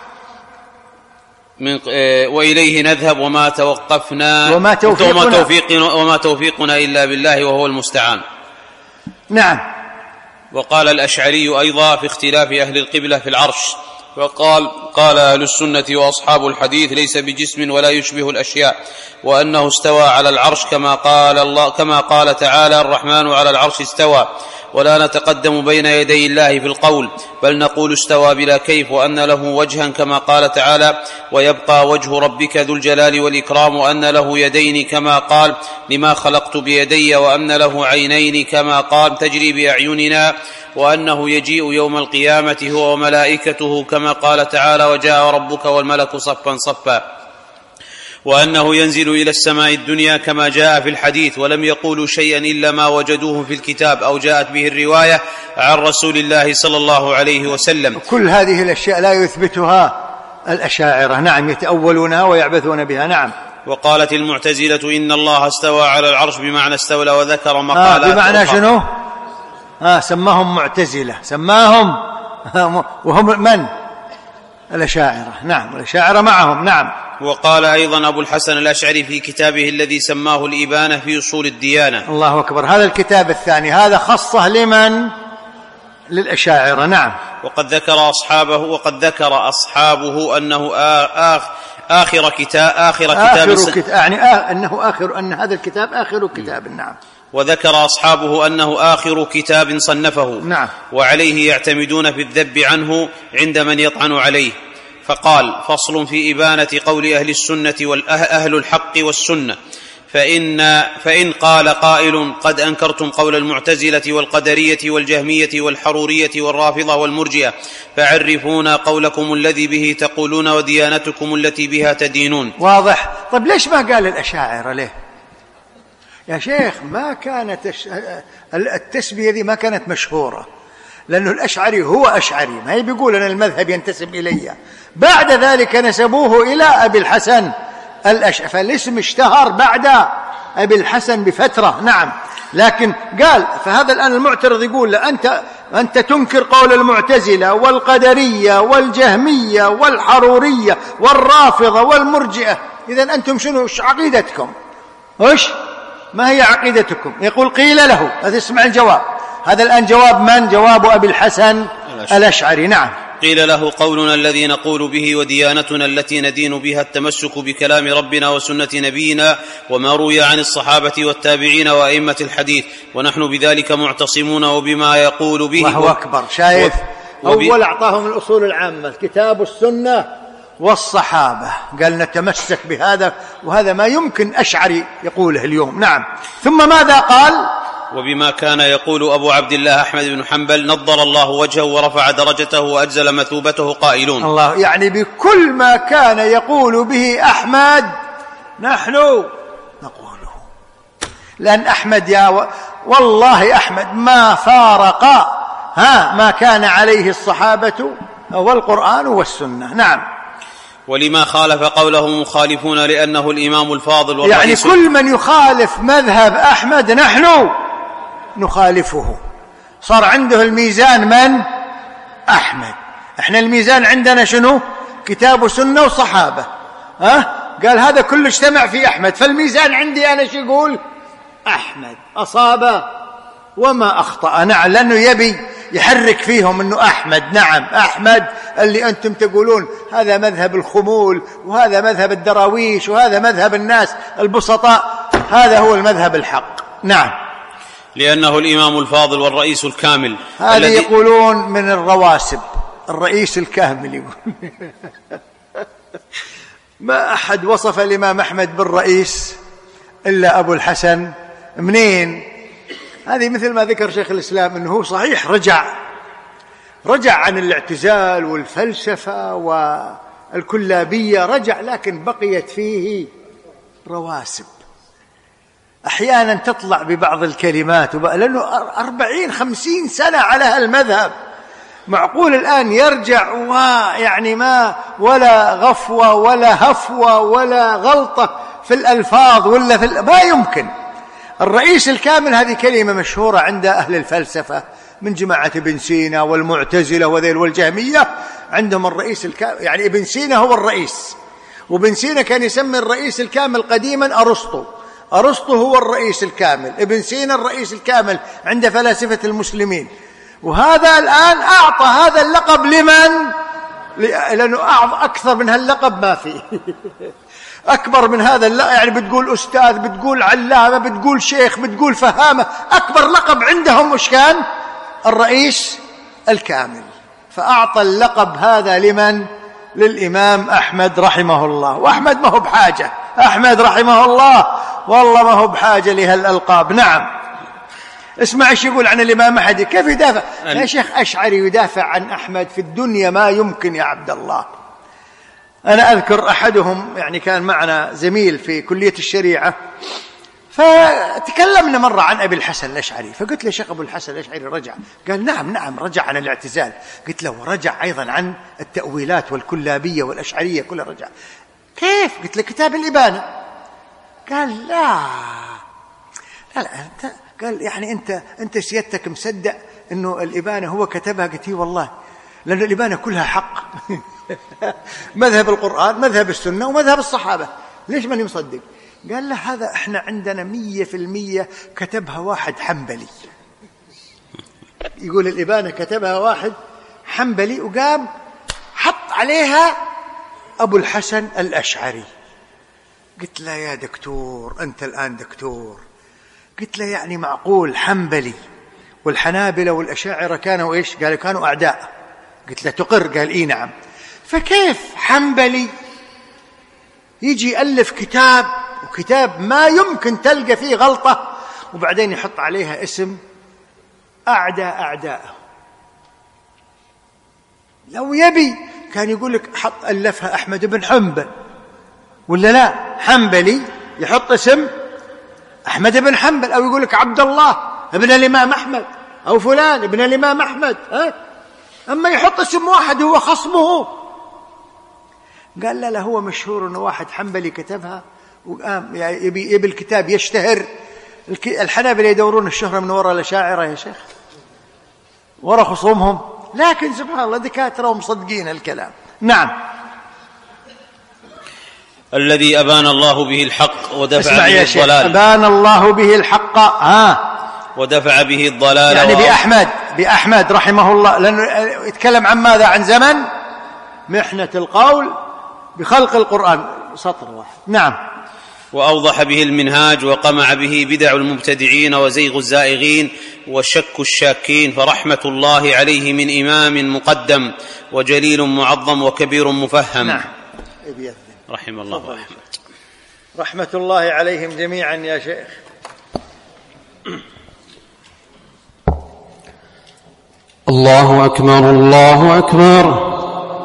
من وإليه نذهب وما توقفنا وما توفيقنا, وما توفيقنا, وما توفيقنا إلا بالله وهو المستعان. نعم. وقال الأشعري أيضا في اختلاف أهل القبلة في العرش، وقال قال أهل السنة وأصحاب الحديث ليس بجسم ولا يشبه الأشياء، وأنه استوى على العرش كما قال الله كما قال تعالى الرحمن على العرش استوى، ولا نتقدم بين يدي الله في القول بل نقول استوى بلا كيف، وأن له وجها كما قال تعالى ويبقى وجه ربك ذو الجلال والإكرام، وأن له يدين كما قال لما خلقت بيدي، وأن له عينين كما قال تجري بأعيننا، وأنه يجيء يوم القيامة هو وملائكته كما قال تعالى وجاء ربك والملك صفا صفا، وأنه ينزل إلى السماء الدنيا كما جاء في الحديث، ولم يقولوا شيئا إلا ما وجدوه في الكتاب أو جاءت به الرواية عن رسول الله صلى الله عليه وسلم. كل هذه الأشياء لا يثبتها الأشاعرة. نعم. يتأولونها ويعبثون بها. نعم. وقالت المعتزلة إن الله استوى على العرش بمعنى استولى، وذكر مقالات آه بمعنى أخرى. شنو؟ آه سماهم معتزلة، سماهم وهم من؟ الأشاعرة. نعم. الأشاعرة معهم. نعم. وقال أيضا أبو الحسن الأشعري في كتابه الذي سماه الإبانة في أصول الديانة. الله أكبر. هذا الكتاب الثاني هذا خصه لمن؟ للأشاعرة. نعم. وقد ذكر أصحابه وقد ذكر أصحابه أنه آخ آخر كتاب آخر كتاب آخر كتاب يعني آه أنه آخر أن هذا الكتاب آخر كتاب. نعم. وذكر أصحابه أنه آخر كتاب صنفه. نعم. وعليه يعتمدون في الذب عنه عند من يطعن عليه. فقال فصل في إبانة قول أهل السنة وأهل الحق والسنة، فإن, فإن قال قائل قد أنكرتم قول المعتزلة والقدرية والجهمية والحرورية والرافضة والمرجئة فعرفونا قولكم الذي به تقولون وديانتكم التي بها تدينون. واضح. طيب ليش ما قال الأشاعرة ليه يا شيخ؟ ما كانت التسمية ذي ما كانت مشهورة، لأنه الأشعري هو أشعري، ما هي بيقول أن المذهب ينتسب إلي. بعد ذلك نسبوه إلى أبي الحسن الأشعري، فالاسم اشتهر بعد أبي الحسن بفترة. نعم. لكن قال فهذا الآن المعترض يقول أنت, أنت تنكر قول المعتزلة والقدرية والجهمية والحرورية والرافضة والمرجئة، إذن أنتم شنو عقيدتكم؟ وش ما هي عقيدتكم؟ يقول قيل له. هذا اسمع الجواب. هذا الآن جواب من؟ جواب أبي الحسن الأشعري. نعم. قيل له قولنا الذي نقول به وديانتنا التي ندين بها التمسك بكلام ربنا وسنة نبينا وما روي عن الصحابة والتابعين وأئمة الحديث، ونحن بذلك معتصمون وبما يقول به. الله أكبر. شايف؟ أول أعطاهم الأصول العامة الكتاب والسنة والصحابة، قال نتمسك بهذا، وهذا ما يمكن أشعري يقوله اليوم. نعم. ثم ماذا قال؟ وبما كان يقول أبو عبد الله أحمد بن حنبل نضر الله وجهه ورفع درجته وأجزل مثوبته قائلون. الله. يعني بكل ما كان يقول به أحمد نحن نقوله، لأن أحمد يا و... والله أحمد ما فارق ها ما كان عليه الصحابة والقرآن والسنة. نعم. ولما خالف قوله مخالفون لأنه الإمام الفاضل والرئيس. يعني كل من يخالف مذهب أحمد نحن نخالفه. صار عنده الميزان من؟ أحمد. احنا الميزان عندنا شنو؟ كتاب وسنة وصحابة. ها؟ قال هذا كله اجتمع في أحمد، فالميزان عندي أنا شو يقول؟ أحمد أصاب وما أخطأ. نعم، لأنه يبي يحرك فيهم أنه أحمد، نعم أحمد اللي أنتم تقولون هذا مذهب الخمول وهذا مذهب الدراويش وهذا مذهب الناس البسطاء، هذا هو المذهب الحق. نعم، لأنه الإمام الفاضل والرئيس الكامل. هذه الذي يقولون من الرواسب، الرئيس الكامل يقول. ما أحد وصف الإمام أحمد بالرئيس إلا أبو الحسن. منين؟ هذه مثل ما ذكر شيخ الإسلام أنه صحيح رجع رجع عن الاعتزال والفلسفة والكلابية، رجع لكن بقيت فيه رواسب. أحيانا تطلع ببعض الكلمات، لأنه أربعين خمسين سنة على هالمذهب، معقول الآن يرجع ويعني ما ولا غفوة ولا هفوة ولا غلطة في الألفاظ ولا في ما يمكن. الرئيس الكامل هذه كلمة مشهورة عند أهل الفلسفة من جماعة ابن سينا والمعتزلة وذيل والجهمية، عندهم الرئيس الكامل، يعني ابن سينا هو الرئيس، وابن سينا كان يسمي الرئيس الكامل قديما أرسطو، أرسطو هو الرئيس الكامل، ابن سينا الرئيس الكامل عند فلاسفة المسلمين. وهذا الآن أعطى هذا اللقب لمن؟ لأنه أكثر من هاللقب ما فيه. أكبر من هذا اللقب، يعني بتقول أستاذ، بتقول علامة، بتقول شيخ، بتقول فهامة، أكبر لقب عندهم مش كان؟ الرئيس الكامل. فأعطى اللقب هذا لمن؟ للإمام أحمد رحمه الله. وأحمد ما هو بحاجة، أحمد رحمه الله والله ما هو بحاجة لهالألقاب. نعم، اسمع ايش يقول عن الإمام أحمد، كيف يدافع يا شيخ أشعري، يدافع عن أحمد في الدنيا ما يمكن يا عبد الله. أنا أذكر أحدهم يعني كان معنا زميل في كلية الشريعة، فتكلمنا مرة عن أبي الحسن الأشعري، فقلت له شيخ أبو الحسن الأشعري رجع؟ قال نعم نعم رجع عن الاعتزال. قلت له ورجع أيضا عن التأويلات والكلابية والأشعرية كلها رجع. كيف؟ قلت له كتاب الإبانة. قال لا لا, لا. قال يعني أنت أنت سيادتك مصدق إنه الإبانة هو كتبها؟ قلت له والله لأن الإبانة كلها حق. مذهب القرآن، مذهب السنة، ومذهب الصحابة، ليش ماني مصدق؟ قال له هذا احنا عندنا مية في المية كتبها واحد حنبلي. يقول الإبانة كتبها واحد حنبلي وقام حط عليها أبو الحسن الأشعري. قلت له يا دكتور أنت الآن دكتور، قلت له يعني معقول حنبلي والحنابلة والأشاعرة كانوا إيش؟ قالوا كانوا أعداء. قلت له تقر؟ قال إيه نعم. فكيف حنبلي يجي يألف كتاب وكتاب ما يمكن تلقى فيه غلطة وبعدين يحط عليها اسم أعداء أعداءه؟ لو يبي كان يقول لك حط ألفها أحمد بن حنبل، ولا لا؟ حنبلي يحط اسم أحمد بن حنبل، أو يقول لك عبد الله ابن الإمام أحمد، أو فلان ابن الإمام أحمد، ها؟ أما يحط اسم واحد هو خصمه. قال لا لا هو مشهور أنه واحد حنبلي كتبها وقام يبي, يبي الكتاب يشتهر. الحنابلة يدورون الشهرة من وراء الأشاعرة يا شيخ، وراء خصومهم، لكن سبحان الله دكاترة ومصدقين الكلام. نعم، الذي أبان الله به الحق ودفع به الضلال. أبان الله به الحق ها ودفع به الضلال، يعني بأحمد بأحمد رحمه الله، لأنه يتكلم عن ماذا؟ عن زمن محنة القول بخلق القرآن، سطر واحد. نعم، وأوضح به المنهاج وقمع به بدع المبتدعين وزيغ الزائغين وشك الشاكين، فرحمة الله عليه من إمام مقدم وجليل معظم وكبير مفهم. نعم، رحم الله أحمد. رحمة الله عليهم جميعا يا شيخ. الله أكبر الله أكبر.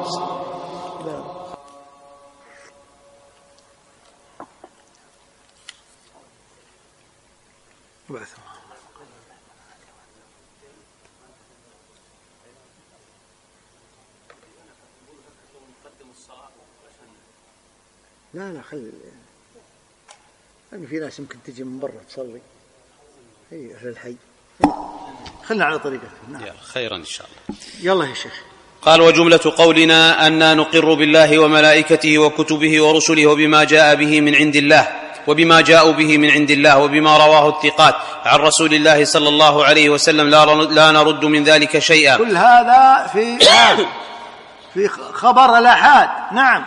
لا لا خلي، يعني في ناس يمكن تجي من برا تصلي، هي أهل الحي، خلنا على طريقتهم. نعم. خيرا إن شاء الله. يلا يا شيخ. قال: وجملة قولنا أننا نقر بالله وملائكته وكتبه ورسله وبما جاء به من عند الله وبما جاءوا به من عند الله وبما رواه الثقات عن رسول الله صلى الله عليه وسلم لا نرد من ذلك شيئا. كل هذا في في خبر الآحاد. نعم.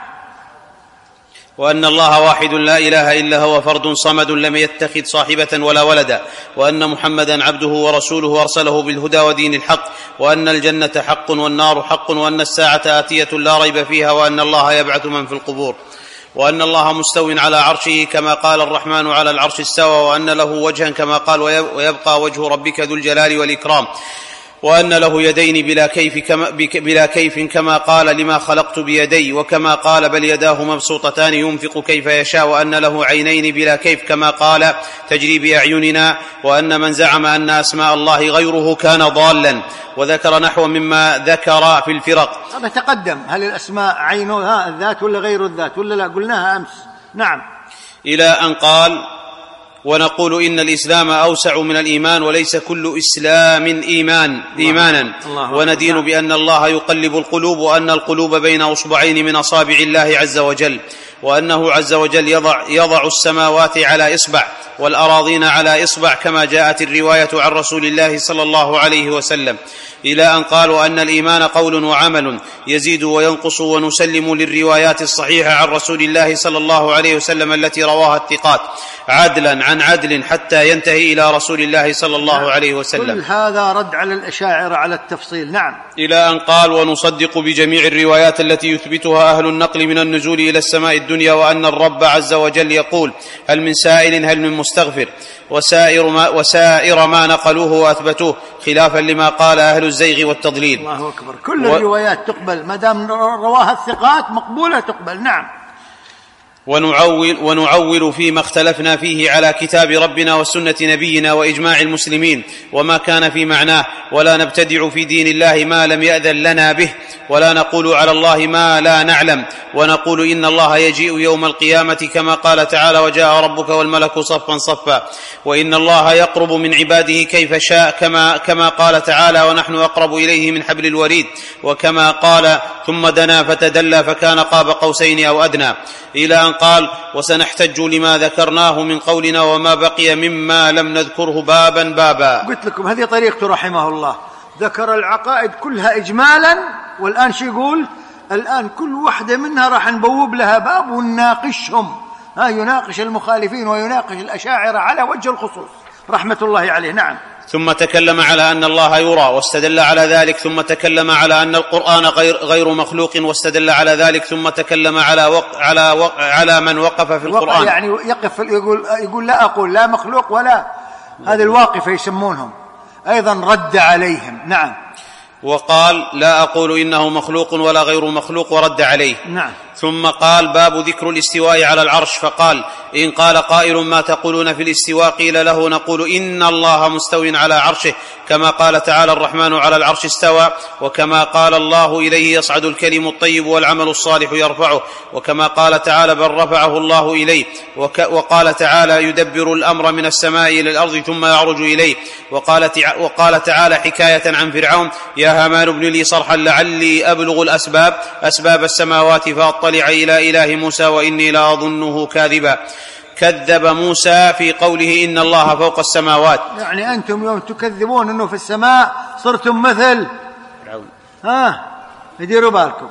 وأن الله واحد لا إله إلا هو فرد صمد لم يتخذ صاحبة ولا ولدا، وأن محمدا عبده ورسوله أرسله بالهدى ودين الحق، وأن الجنة حق والنار حق، وأن الساعة آتية لا ريب فيها، وأن الله يبعث من في القبور، وأن الله مستو على عرشه كما قال الرحمن على العرش استوى، وأن له وجها كما قال ويبقى وجه ربك ذو الجلال والإكرام، وأن له يدين بلا كيف كما, بلا كيف كما قال لما خلقت بيدي، وكما قال بل يداه مبسوطتان ينفق كيف يشاء، وأن له عينين بلا كيف كما قال تجري بأعيننا، وأن من زعم أن أسماء الله غيره كان ضالا، وذكر نحو مما ذكر في الفرق. هذا تقدم. هل الأسماء عينها الذات ولا غير الذات ولا لا؟ قلناها أمس. نعم. إلى أن قال: ونقول إن الإسلام أوسع من الإيمان، وليس كل إسلام إيمان إيمانا، وندين بأن الله يقلب القلوب، وأن القلوب بين أصبعين من أصابع الله عز وجل، وأنه عز وجل يضع, يضع السماوات على إصبع والأراضين على إصبع كما جاءت الرواية عن رسول الله صلى الله عليه وسلم، إلى أن قال: وأن الإيمان قول وعمل يزيد وينقص، ونسلم للروايات الصحيحة عن رسول الله صلى الله عليه وسلم التي رواها الثقات عدلا عن عدل حتى ينتهي إلى رسول الله صلى الله عليه وسلم. كل هذا رد على الأشاعرة على التفصيل. نعم. إلى أن قال: ونصدق بجميع الروايات التي يثبتها أهل النقل من النزول إلى السماء الدنيا، وأن الرب عز وجل يقول: هل من سائل هل من مستغفر، وسائر ما, وسائر ما نقلوه وأثبتوه، خلافا لما قال أهل الزيغ والتضليل. الله أكبر. كل و... الروايات تقبل ما دام رواها الثقات مقبولة تقبل. نعم. ونعول, ونعول فيما اختلفنا فيه على كتاب ربنا وسنة نبينا وإجماع المسلمين وما كان في معناه، ولا نبتدع في دين الله ما لم يأذن لنا به، ولا نقول على الله ما لا نعلم، ونقول إن الله يجيء يوم القيامة كما قال تعالى: وجاء ربك والملك صفا صفا، وإن الله يقرب من عباده كيف شاء، كما, كما قال تعالى: ونحن أقرب إليه من حبل الوريد، وكما قال: ثم دنا فتدلى فكان قاب قوسين أو أدنى، إلى أن قال: وسنحتج لما ذكرناه من قولنا وما بقي مما لم نذكره بابا بابا. قلت لكم هذه طريقته رحمه الله، ذكر العقائد كلها إجمالا، والآن شو يقول؟ الآن كل واحدة منها راح نبوب لها باب ونناقشهم. ها يناقش المخالفين ويناقش الأشاعرة على وجه الخصوص رحمة الله عليه. نعم. ثم تكلم على أن الله يرى واستدل على ذلك، ثم تكلم على أن القرآن غير, غير مخلوق واستدل على ذلك، ثم تكلم على وق على وق على من وقف في القرآن، يعني يقف يقول يقول لا أقول لا مخلوق ولا هذه الواقفة يسمونهم، أيضا رد عليهم. نعم. وقال: لا أقول إنه مخلوق ولا غير مخلوق، ورد عليه. نعم. ثم قال: باب ذكر الاستواء على العرش، فقال: إن قال قائل ما تقولون في الاستواء؟ قيل له: نقول إن الله مستو على عرشه، كما قال تعالى: الرحمن على العرش استوى، وكما قال الله: إليه يصعد الكلم الطيب والعمل الصالح يرفعه، وكما قال تعالى: بل رفعه الله إليه، وك وقال تعالى: يدبر الأمر من السماء إلى الأرض ثم يعرج إليه، وقال, وقال تعالى حكاية عن فرعون: يا هامان ابن لي صرحا لعلي أبلغ الأسباب أسباب السماوات فأطلع إلى إله موسى وإني لأظنه كاذبا. كذب موسى في قوله إن الله فوق السماوات، يعني أنتم يوم تكذبون أنه في السماء صرتم مثل فرعون. ها يديروا بالكم.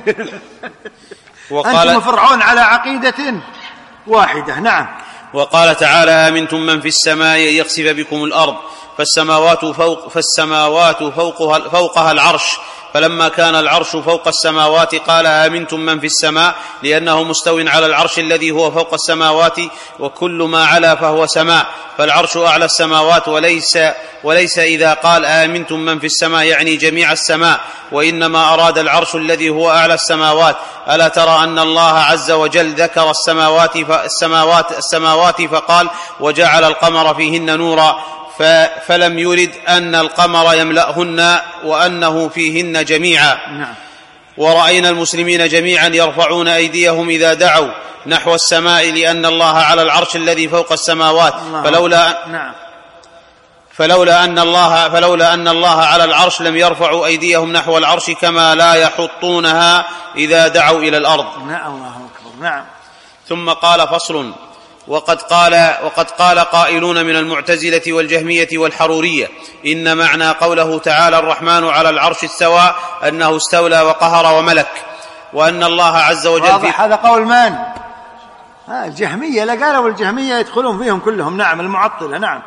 أنتم فرعون على عقيدة واحدة. نعم. وقال تعالى: آمنتم من في السماء يخسف بكم الأرض، فالسماوات فوق فالسماوات فوقها, فوقها العرش، فلما كان العرش فوق السماوات قال: آمنتم من في السماء، لأنه مستو على العرش الذي هو فوق السماوات، وكل ما علا فهو سماء، فالعرش أعلى السماوات، وليس, وليس إذا قال آمنتم من في السماء يعني جميع السماء، وإنما أراد العرش الذي هو أعلى السماوات. ألا ترى أن الله عز وجل ذكر السماوات, السماوات, السماوات فقال: وجعل القمر فيهن نورا، فلم يرد أن القمر يملأهن وأنه فيهن جميعا. نعم. ورأينا المسلمين جميعا يرفعون أيديهم إذا دعوا نحو السماء، لأن الله على العرش الذي فوق السماوات، فلولا, نعم. فلولا أن الله فلولا أن الله على العرش لم يرفعوا أيديهم نحو العرش كما لا يحطونها إذا دعوا إلى الأرض. نعم الله أكبر. نعم. ثم قال: فصل. وقد قال وقد قال قائلون من المعتزلة والجهمية والحرورية إن معنى قوله تعالى الرحمن على العرش استوى أنه استولى وقهر وملك، وأن الله عز وجل في هذا قول من؟ الجهمية. لا قالوا الجهمية يدخلون فيهم كلهم. نعم المعطلة. نعم.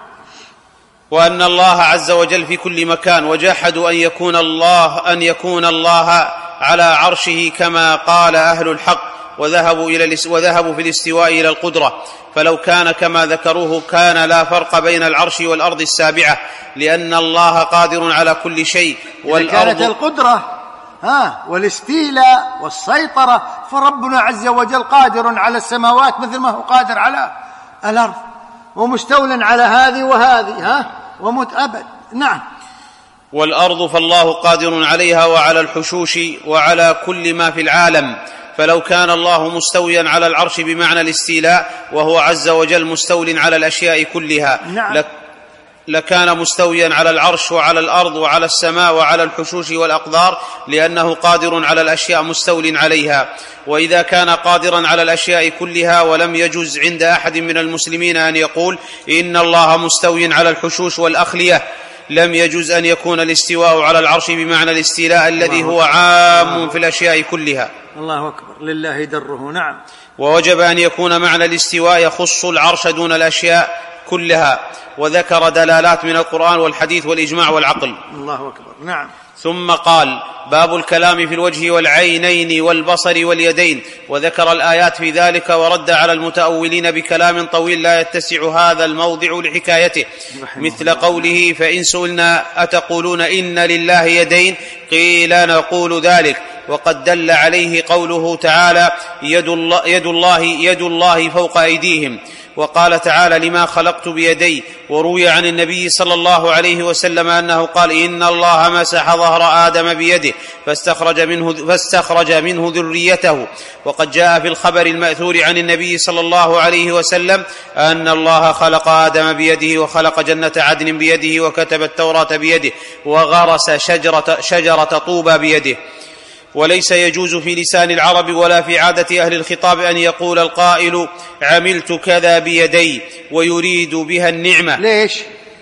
وأن الله عز وجل في كل مكان، وجحدوا أن يكون الله أن يكون الله على عرشه كما قال أهل الحق، وذهبوا إلى وذهبوا في الاستواء إلى القدرة، فلو كان كما ذكروه كان لا فرق بين العرش والأرض السابعة، لأن الله قادر على كل شيء. والأرض كانت القدرة ها والاستيلاء والسيطرة، فربنا عز وجل قادر على السماوات مثل ما هو قادر على الأرض، ومستول على هذه وهذه ها ومتأبد. نعم. والأرض فالله قادر عليها وعلى الحشوش وعلى كل ما في العالم، فلو كان الله مستويا على العرش بمعنى الاستيلاء وهو عز وجل مستول على الأشياء كلها، نعم. لكان مستويا على العرش وعلى الأرض وعلى السماء وعلى الحشوش والأقدار، لأنه قادر على الأشياء مستول عليها. وإذا كان قادرا على الأشياء كلها ولم يجز عند أحد من المسلمين أن يقول إن الله مستوي على الحشوش والأخلية، لم يجز أن يكون الاستواء على العرش بمعنى الاستيلاء الذي هو عام في الأشياء كلها. الله أكبر. لله دره. نعم. ووجب أن يكون معنى الاستواء يخص العرش دون الأشياء كلها، وذكر دلالات من القرآن والحديث والإجماع والعقل. الله أكبر. نعم. ثم قال: باب الكلام في الوجه والعينين والبصر واليدين، وذكر الآيات في ذلك، ورد على المتأولين بكلام طويل لا يتسع هذا الموضع لحكايته، مثل قوله: فإن سئلنا أتقولون إن لله يدين قيل نقول ذلك، وقد دل عليه قوله تعالى: يد الله, يد الله, يد الله فوق أيديهم. وقال تعالى: لما خلقت بيدي. وروي عن النبي صلى الله عليه وسلم أنه قال: إن الله مسح ظهر آدم بيده فاستخرج منه, فاستخرج منه ذريته. وقد جاء في الخبر المأثور عن النبي صلى الله عليه وسلم أن الله خلق آدم بيده، وخلق جنة عدن بيده، وكتب التوراة بيده، وغرس شجرة, شجرة طوبى بيده. وليس يجوز في لسان العرب ولا في عادة أهل الخطاب أن يقول القائل: عملت كذا بيدي، ويريد بها النعمة. ليش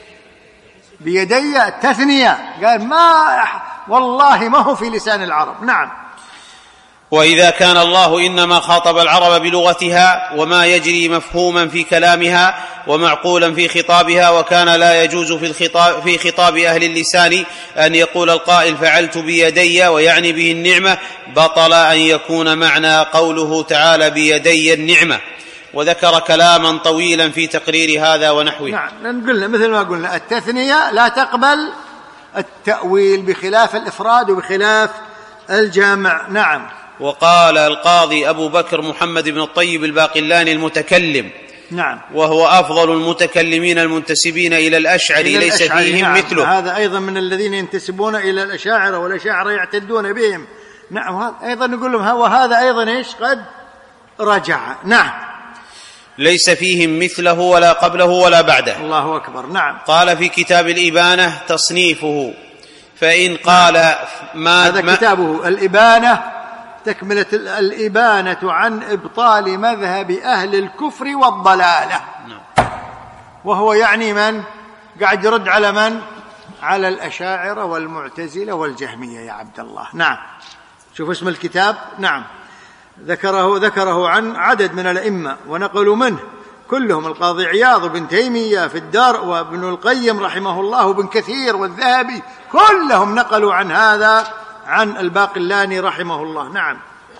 بيدي التثنية؟ قال ما والله ما هو في لسان العرب. نعم. وإذا كان الله إنما خاطب العرب بلغتها وما يجري مفهوما في كلامها ومعقولا في خطابها، وكان لا يجوز في الخطاب في خطاب أهل اللسان أن يقول القائل فعلت بيدي ويعني به النعمة، بطل أن يكون معنى قوله تعالى بيدي النعمة. وذكر كلاما طويلا في تقرير هذا ونحوه. نعم. قلنا مثل ما قلنا التثنية لا تقبل التأويل بخلاف الإفراد وبخلاف الجامع. نعم. وقال القاضي أبو بكر محمد بن الطيب الباقلاني المتكلم، نعم، وهو أفضل المتكلمين المنتسبين إلى الأشعري ليس فيهم نعم. مثله. هذا أيضا من الذين ينتسبون إلى الأشاعرة والأشاعرة يعتدون بهم. نعم. أيضا نقول لهم وهذا أيضا إيش قد رجع. نعم. ليس فيهم مثله ولا قبله ولا بعده. الله أكبر. نعم. قال في كتاب الإبانة تصنيفه: فإن قال ما هذا ما كتابه الإبانة، تكملة الإبانة عن إبطال مذهب أهل الكفر والضلالة. نعم. وهو يعني من قاعد يرد على من؟ على الأشاعرة والمعتزلة والجهمية يا عبد الله. نعم. شوف اسم الكتاب. نعم. ذكره ذكره عن عدد من الأئمة ونقلوا منه كلهم: القاضي عياض وابن تيمية في الدار، وابن القيم رحمه الله، وابن كثير والذهبي، كلهم نقلوا عن هذا عن الباقلاني رحمه الله. نعم.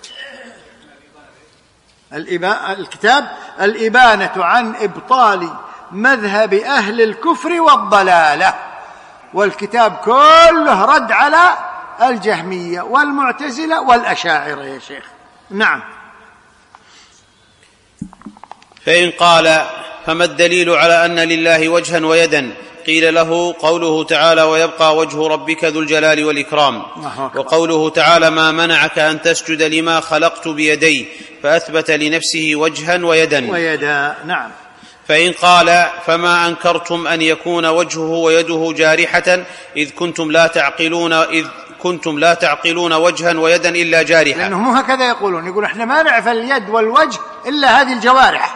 الكتاب الإبانة عن إبطال مذهب أهل الكفر والضلالة، والكتاب كله رد على الجهمية والمعتزلة والأشاعرة يا شيخ. نعم. فإن قال فما الدليل على أن لله وجها ويدا؟ قيل له قوله تعالى: ويبقى وجه ربك ذو الجلال والإكرام. وقوله تعالى: ما منعك أن تسجد لما خلقت بيدي، فأثبت لنفسه وجها ويدا. ويدا. نعم. فإن قال فما أنكرتم أن يكون وجهه ويده جارحة إذ كنتم لا تعقلون إذ كنتم لا تعقلون وجها ويدا إلا جارحة. لأنهم هكذا يقولون، يقول احنا ما نعرف اليد والوجه إلا هذه الجوارح،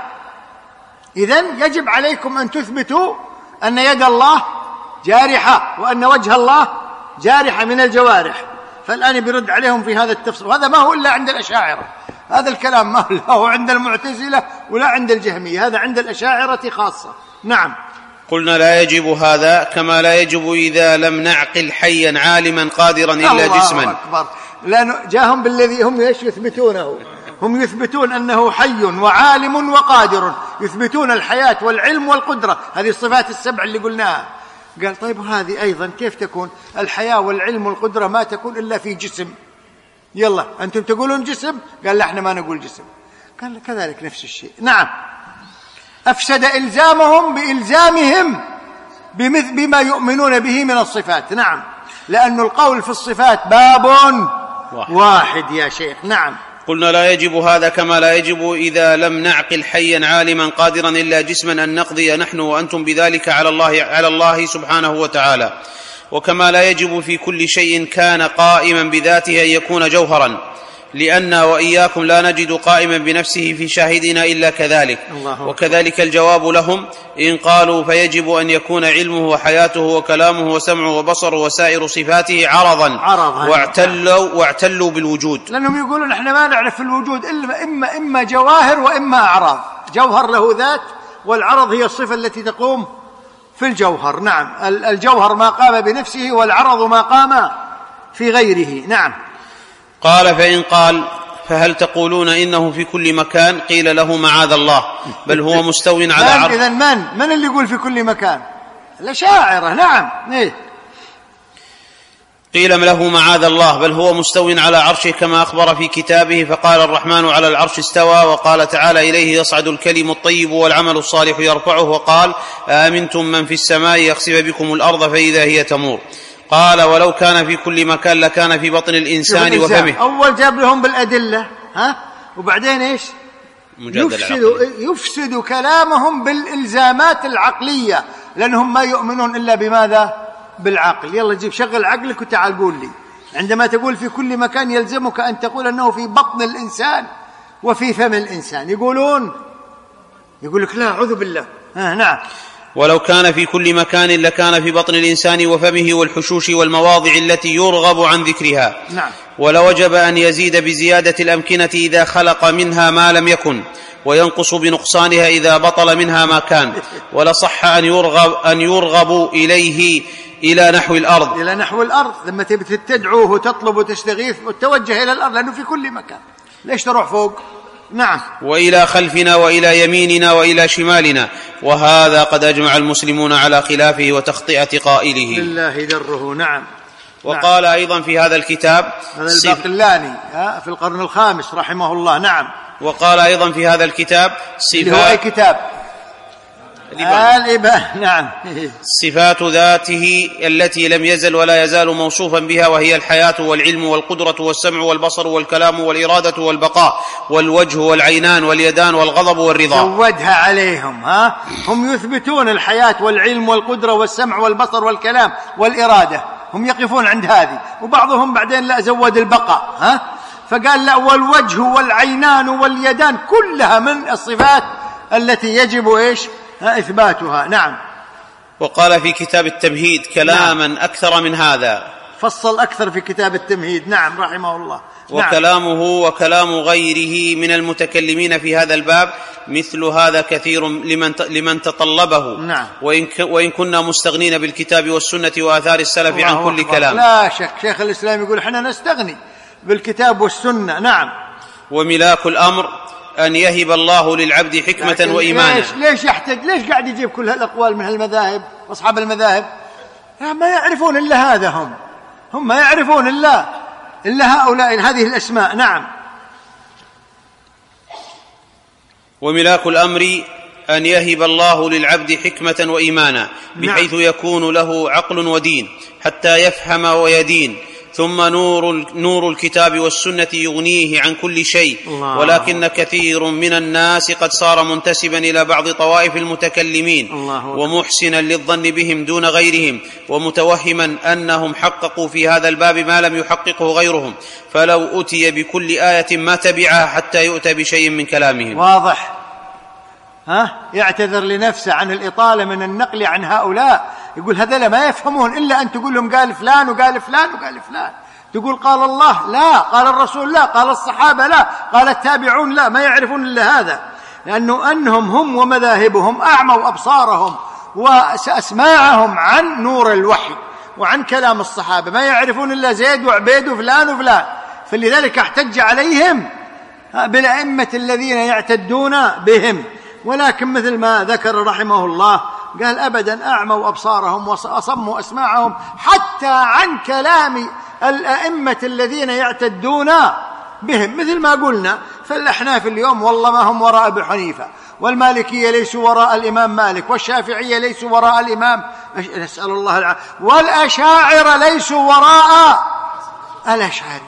إذن يجب عليكم أن تثبتوا أن يد الله جارحة وأن وجه الله جارحة من الجوارح. فالآن بيرد عليهم في هذا التفسير، وهذا ما هو إلا عند الأشاعرة، هذا الكلام ما هو عند المعتزلة ولا عند الجهمية، هذا عند الأشاعرة خاصة. نعم. قلنا لا يجب هذا كما لا يجب إذا لم نعقل حيا عالما قادرا إلا جسما. الله أكبر. لأنه جاءهم بالذي هم يثبتونه، هم يثبتون أنه حي وعالم وقادر، يثبتون الحياة والعلم والقدرة، هذه الصفات السبع اللي قلناها. قال طيب هذه أيضا كيف تكون الحياة والعلم والقدرة؟ ما تكون إلا في جسم. يلا أنتم تقولون جسم، قال لا احنا ما نقول جسم. قال كذلك نفس الشيء. نعم. أفسد إلزامهم بإلزامهم بما يؤمنون به من الصفات. نعم، لأن القول في الصفات باب واحد, واحد يا شيخ. نعم. قلنا لا يجب هذا كما لا يجب إذا لم نعقل حيا عالما قادرا إلا جسما أن نقضي نحن وأنتم بذلك على الله, على الله سبحانه وتعالى. وكما لا يجب في كل شيء كان قائما بذاته أن يكون جوهرا، لأن وإياكم لا نجد قائما بنفسه في شاهدنا إلا كذلك. وكذلك الجواب لهم إن قالوا فيجب أن يكون علمه وحياته وكلامه وسمعه وبصره وسائر صفاته عرضا, عرضا واعتلوا, واعتلوا بالوجود، لأنهم يقولون إحنا ما نعرف في الوجود إلا إما, إما جواهر وإما أعراض. جوهر له ذات، والعرض هي الصفة التي تقوم في الجوهر. نعم، الجوهر ما قام بنفسه والعرض ما قام في غيره. نعم. قال فإن قال فهل تقولون إنه في كل مكان؟ قيل له معاذ الله، بل هو مستو على عرش. إذن من من اللي يقول في كل مكان؟ الأشاعرة. نعم. إيه؟ قيل له معاذ الله، بل هو مستو على عرشه كما أخبر في كتابه، فقال الرحمن على العرش استوى. وقال تعالى إليه يصعد الكلم الطيب والعمل الصالح يرفعه. وقال آمنتم من في السماء يخسف بكم الأرض فإذا هي تمور. قال ولو كان في كل مكان لكان في بطن الإنسان وفمه. أول جاب لهم بالأدلة، ها، وبعدين إيش؟ يفسد, يفسد كلامهم بالإلزامات العقلية، لأنهم ما يؤمنون إلا بماذا؟ بالعقل. يلا جيب شغل عقلك وتعال قول لي، عندما تقول في كل مكان يلزمك أن تقول أنه في بطن الإنسان وفي فم الإنسان. يقولون يقول لك لا أعوذ بالله. ها نعم. ولو كان في كل مكان لكان في بطن الإنسان وفمه والحشوش والمواضع التي يرغب عن ذكرها. نعم. ولوجب أن يزيد بزيادة الأمكنة إذا خلق منها ما لم يكن، وينقص بنقصانها إذا بطل منها ما كان. ولصح أن يرغب أن يرغب إليه إلى نحو الأرض، إلى نحو الأرض. لما تبي تدعوه وتطلب وتستغيث وتوجه إلى الأرض، لأنه في كل مكان، ليش تروح فوق؟ نعم. وإلى خلفنا وإلى يميننا وإلى شمالنا، وهذا قد أجمع المسلمون على خلافه وتخطئة قائله. لله دره. نعم. وقال نعم. أيضا في هذا الكتاب، هذا الباقلاني في القرن الخامس رحمه الله. نعم. وقال أيضا في هذا الكتاب اللي هو أي كتاب؟ الإبان. نعم. صفات ذاته التي لم يزل ولا يزال موصوفا بها، وهي الحياة والعلم والقدرة والسمع والبصر والكلام والإرادة والبقاء والوجه والعينان واليدان والغضب والرضا. زودها عليهم. ها، هم يثبتون الحياة والعلم والقدرة والسمع والبصر والكلام والإرادة، هم يقفون عند هذه، وبعضهم بعدين لا زود البقاء. ها، فقال لا، والوجه والعينان واليدان كلها من الصفات التي يجب إيش؟ إثباتها. نعم. وقال في كتاب التمهيد كلاما نعم. أكثر من هذا، فصل أكثر في كتاب التمهيد. نعم رحمه الله. وكلامه نعم. وكلام غيره من المتكلمين في هذا الباب مثل هذا كثير لمن لمن تطلبه. نعم. وإن, وإن كنا مستغنين بالكتاب والسنة وآثار السلف عن كل أكبر. كلام. لا شك شيخ الإسلام يقول احنا نستغني بالكتاب والسنة. نعم. وملاك الأمر أن يهب الله للعبد حكمة وإيمانا. ليش, ليش يحتاج؟ ليش قاعد يجيب كل هالأقوال من هالمذاهب وأصحاب المذاهب؟ ما يعرفون إلا هذا، هم هم ما يعرفون إلا إلا هؤلاء هذه الأسماء. نعم. وملاك الأمر أن يهب الله للعبد حكمة وإيمانا، بحيث نعم. يكون له عقل ودين حتى يفهم ويدين، ثم نور, نور الكتاب والسنة يغنيه عن كل شيء. الله. ولكن كثير من الناس قد صار منتسبا إلى بعض طوائف المتكلمين الله ومحسنا للظن بهم دون غيرهم، ومتوهما أنهم حققوا في هذا الباب ما لم يحققه غيرهم، فلو أتي بكل آية ما تبعها حتى يؤتى بشيء من كلامهم. واضح؟ ها؟ يعتذر لنفسه عن الإطالة من النقل عن هؤلاء، يقول هذا ما يفهمون إلا أن تقول لهم قال فلان وقال فلان وقال فلان، تقول قال الله لا، قال الرسول لا، قال الصحابة لا، قال التابعون لا، ما يعرفون إلا هذا، لأنه أنهم هم ومذاهبهم أعموا أبصارهم وأسماعهم عن نور الوحي وعن كلام الصحابة، ما يعرفون إلا زيد وعبيد وفلان وفلان، فلذلك احتج عليهم بالأئمة الذين يعتدون بهم. ولكن مثل ما ذكر رحمه الله قال أبدا أعموا أبصارهم وأصموا أسماعهم حتى عن كلام الأئمة الذين يعتدون بهم، مثل ما قلنا فالأحناف اليوم والله ما هم وراء أبي حنيفة، والمالكية ليسوا وراء الإمام مالك، والشافعية ليسوا وراء الإمام نسأل الله العافية، والأشاعرة ليسوا وراء الأشعري.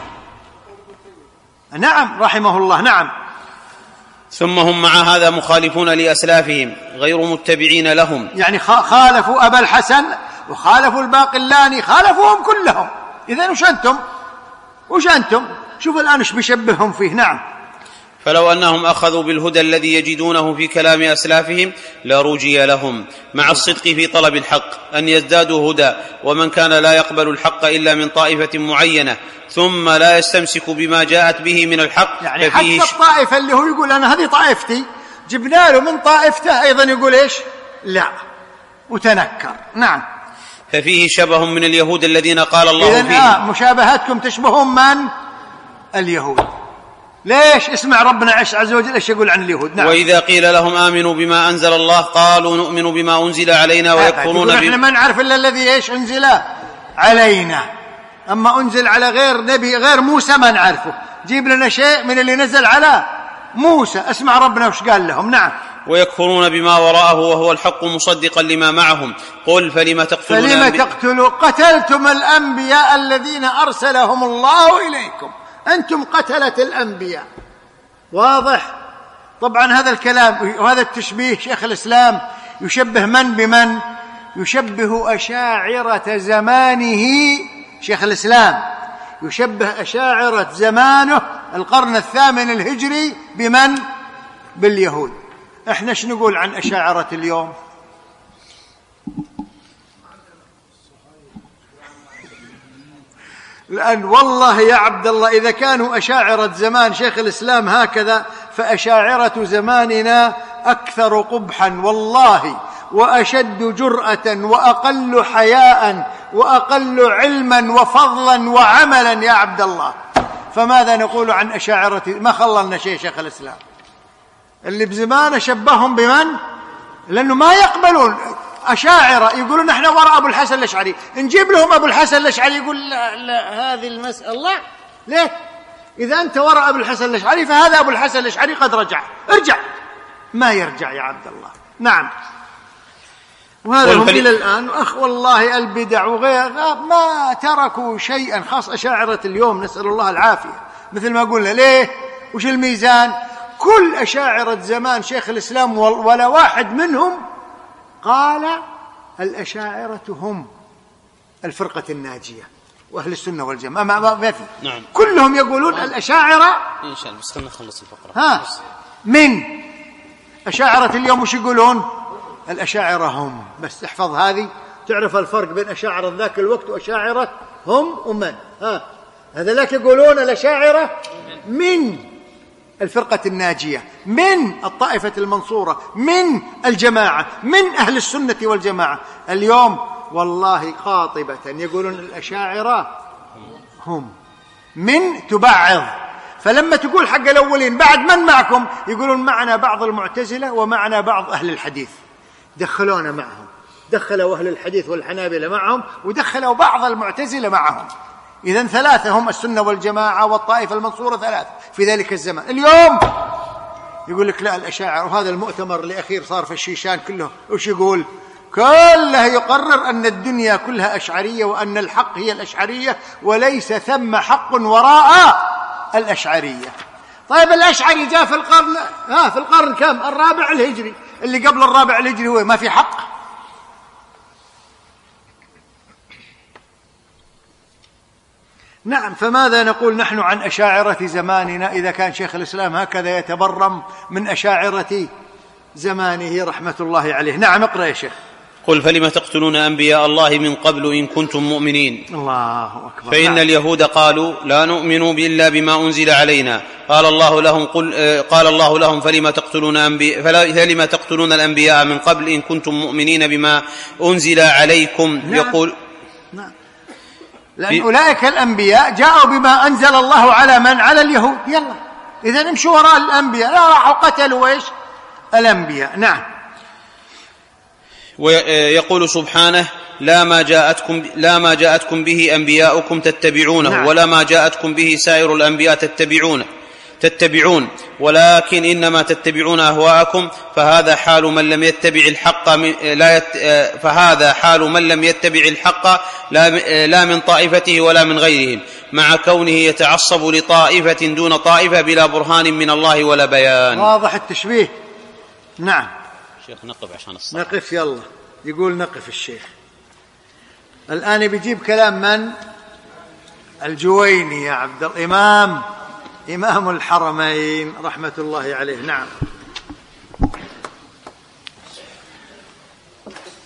نعم رحمه الله. نعم. ثم هم مع هذا مخالفون لأسلافهم غير متبعين لهم، يعني خالفوا أبا الحسن وخالفوا الباقلاني، خالفوهم كلهم. إذن وش أنتم وش أنتم شوف الآن وش بيشبههم فيه. نعم. فلو أنهم أخذوا بالهدى الذي يجدونه في كلام أسلافهم لرجي لهم مع الصدق في طلب الحق أن يزدادوا هدى، ومن كان لا يقبل الحق إلا من طائفة معينة ثم لا يستمسك بما جاءت به من الحق، يعني حتى الطائفة اللي هو يقول أنا هذه طائفتي جبنا له من طائفته أيضا يقول إيش لا وتنكر. نعم. ففيه شبه من اليهود الذين قال الله إذن فيهم. آه مشابهتكم تشبهون من اليهود. ليش؟ اسمع ربنا عز وجل ايش يقول عن اليهود. نعم. وإذا قيل لهم آمنوا بما أنزل الله قالوا نؤمن بما أنزل علينا ويكفرون بما نحن ما نعرف إلا الذي ايش أنزل علينا، أما أنزل على غير نبي غير موسى ما نعرفه، جيب لنا شيء من اللي نزل على موسى. اسمع ربنا وش قال لهم. نعم. ويكفرون بما وراءه وهو الحق مصدقا لما معهم قل فلم تقتلون فلم تقتلوا قتلتم الأنبياء الذين أرسلهم الله إليكم، أنتم قتلة الأنبياء. واضح؟ طبعا هذا الكلام وهذا التشبيه شيخ الإسلام يشبه من بمن؟ يشبه أشاعرة زمانه. شيخ الإسلام يشبه أشاعرة زمانه القرن الثامن الهجري بمن؟ باليهود. احنا ايش نقول عن أشاعرة اليوم؟ لأن والله يا عبد الله إذا كانوا أشاعرة زمان شيخ الإسلام هكذا فأشاعرة زماننا أكثر قبحا والله، وأشد جرأة، وأقل حياء، وأقل علما وفضلا وعملا يا عبد الله. فماذا نقول عن أشاعرة؟ ما خللنا شيء شيخ الإسلام. اللي بزمانه شبههم بمن؟ لأنه ما يقبلون. أشاعرة يقولون نحن وراء أبو الحسن الأشعري، نجيب لهم أبو الحسن الأشعري يقول لا, لا هذه المسألة. لا ليه؟ إذا أنت وراء أبو الحسن الأشعري فهذا أبو الحسن الأشعري قد رجع، ارجع. ما يرجع يا عبد الله. نعم. وهذا هم إلى الآن أخ والله البدع وغيرها ما تركوا شيئا، خاص أشاعرة اليوم نسأل الله العافية. مثل ما قلنا ليه؟ وش الميزان؟ كل أشاعرة زمان شيخ الإسلام ولا واحد منهم قال الأشاعرة هم الفرقة الناجية وأهل السنة والجماعة. ما ما في. نعم. كلهم يقولون نعم. الأشاعرة إن شاء الله بس خلنا نخلص الفقرة. ها من أشاعرة اليوم وش يقولون؟ الأشاعرة هم. بس احفظ هذه تعرف الفرق بين أشاعرة ذاك الوقت وأشاعرة هم ومن. ها هذا لك يقولون الأشاعرة من الفرقة الناجية، من الطائفة المنصورة، من الجماعة، من أهل السنة والجماعة. اليوم والله قاطبة يقولون الأشاعرة هم من تبعض. فلما تقول حق الأولين بعد من معكم؟ يقولون معنا بعض المعتزلة ومعنا بعض أهل الحديث، دخلونا معهم، دخلوا أهل الحديث والحنابلة معهم ودخلوا بعض المعتزلة معهم. إذن ثلاثة هم السنة والجماعة والطائفة المنصورة ثلاثة في ذلك الزمان. اليوم يقول لك لا الأشاعرة. وهذا المؤتمر الأخير صار في الشيشان كله وش يقول؟ كله يقرر أن الدنيا كلها أشعرية، وأن الحق هي الأشعرية، وليس ثم حق وراء الأشعرية. طيب الأشعري جاء في القرن ها في القرن كم؟ الرابع الهجري. اللي قبل الرابع الهجري هو ما في حق. نعم. فماذا نقول نحن عن أشاعرة زماننا إذا كان شيخ الإسلام هكذا يتبرم من أشاعرة زمانه رحمة الله عليه؟ نعم، اقرأ يا شيخ. قل فلم تقتلون أنبياء الله من قبل إن كنتم مؤمنين. الله أكبر. فإن نعم. اليهود قالوا لا نؤمن إلا بما أنزل علينا. قال الله لهم قل قال الله لهم فلم تقتلون أنبياء فلم تقتلون الأنبياء من قبل إن كنتم مؤمنين بما أنزل عليكم. نعم. يقول نعم. لأن أولئك الأنبياء جاءوا بما أنزل الله على من؟ على اليهود. يلا إذا نمشوا وراء الأنبياء. لا راحوا قتلوا إيش؟ الأنبياء. نعم. ويقول سبحانه لا ما جاءتكم لا ما جاءتكم به أنبياؤكم تتبعونه. نعم. ولا ما جاءتكم به سائر الأنبياء تتبعونه تتبعون ولكن إنما تتبعون أهواءكم. فهذا حال من لم يتبع الحق لا يت... فهذا حال من لم يتبع الحق لا... لا من طائفته ولا من غيرهم، مع كونه يتعصب لطائفة دون طائفة بلا برهان من الله ولا بيان. واضح التشبيه. نعم. شيخ نقف عشان الصلاة. نقف يلا. يقول نقف الشيخ. الآن بيجيب كلام من؟ الجويني يا عبد الإمام إمام الحرمين رحمة الله عليه. نعم.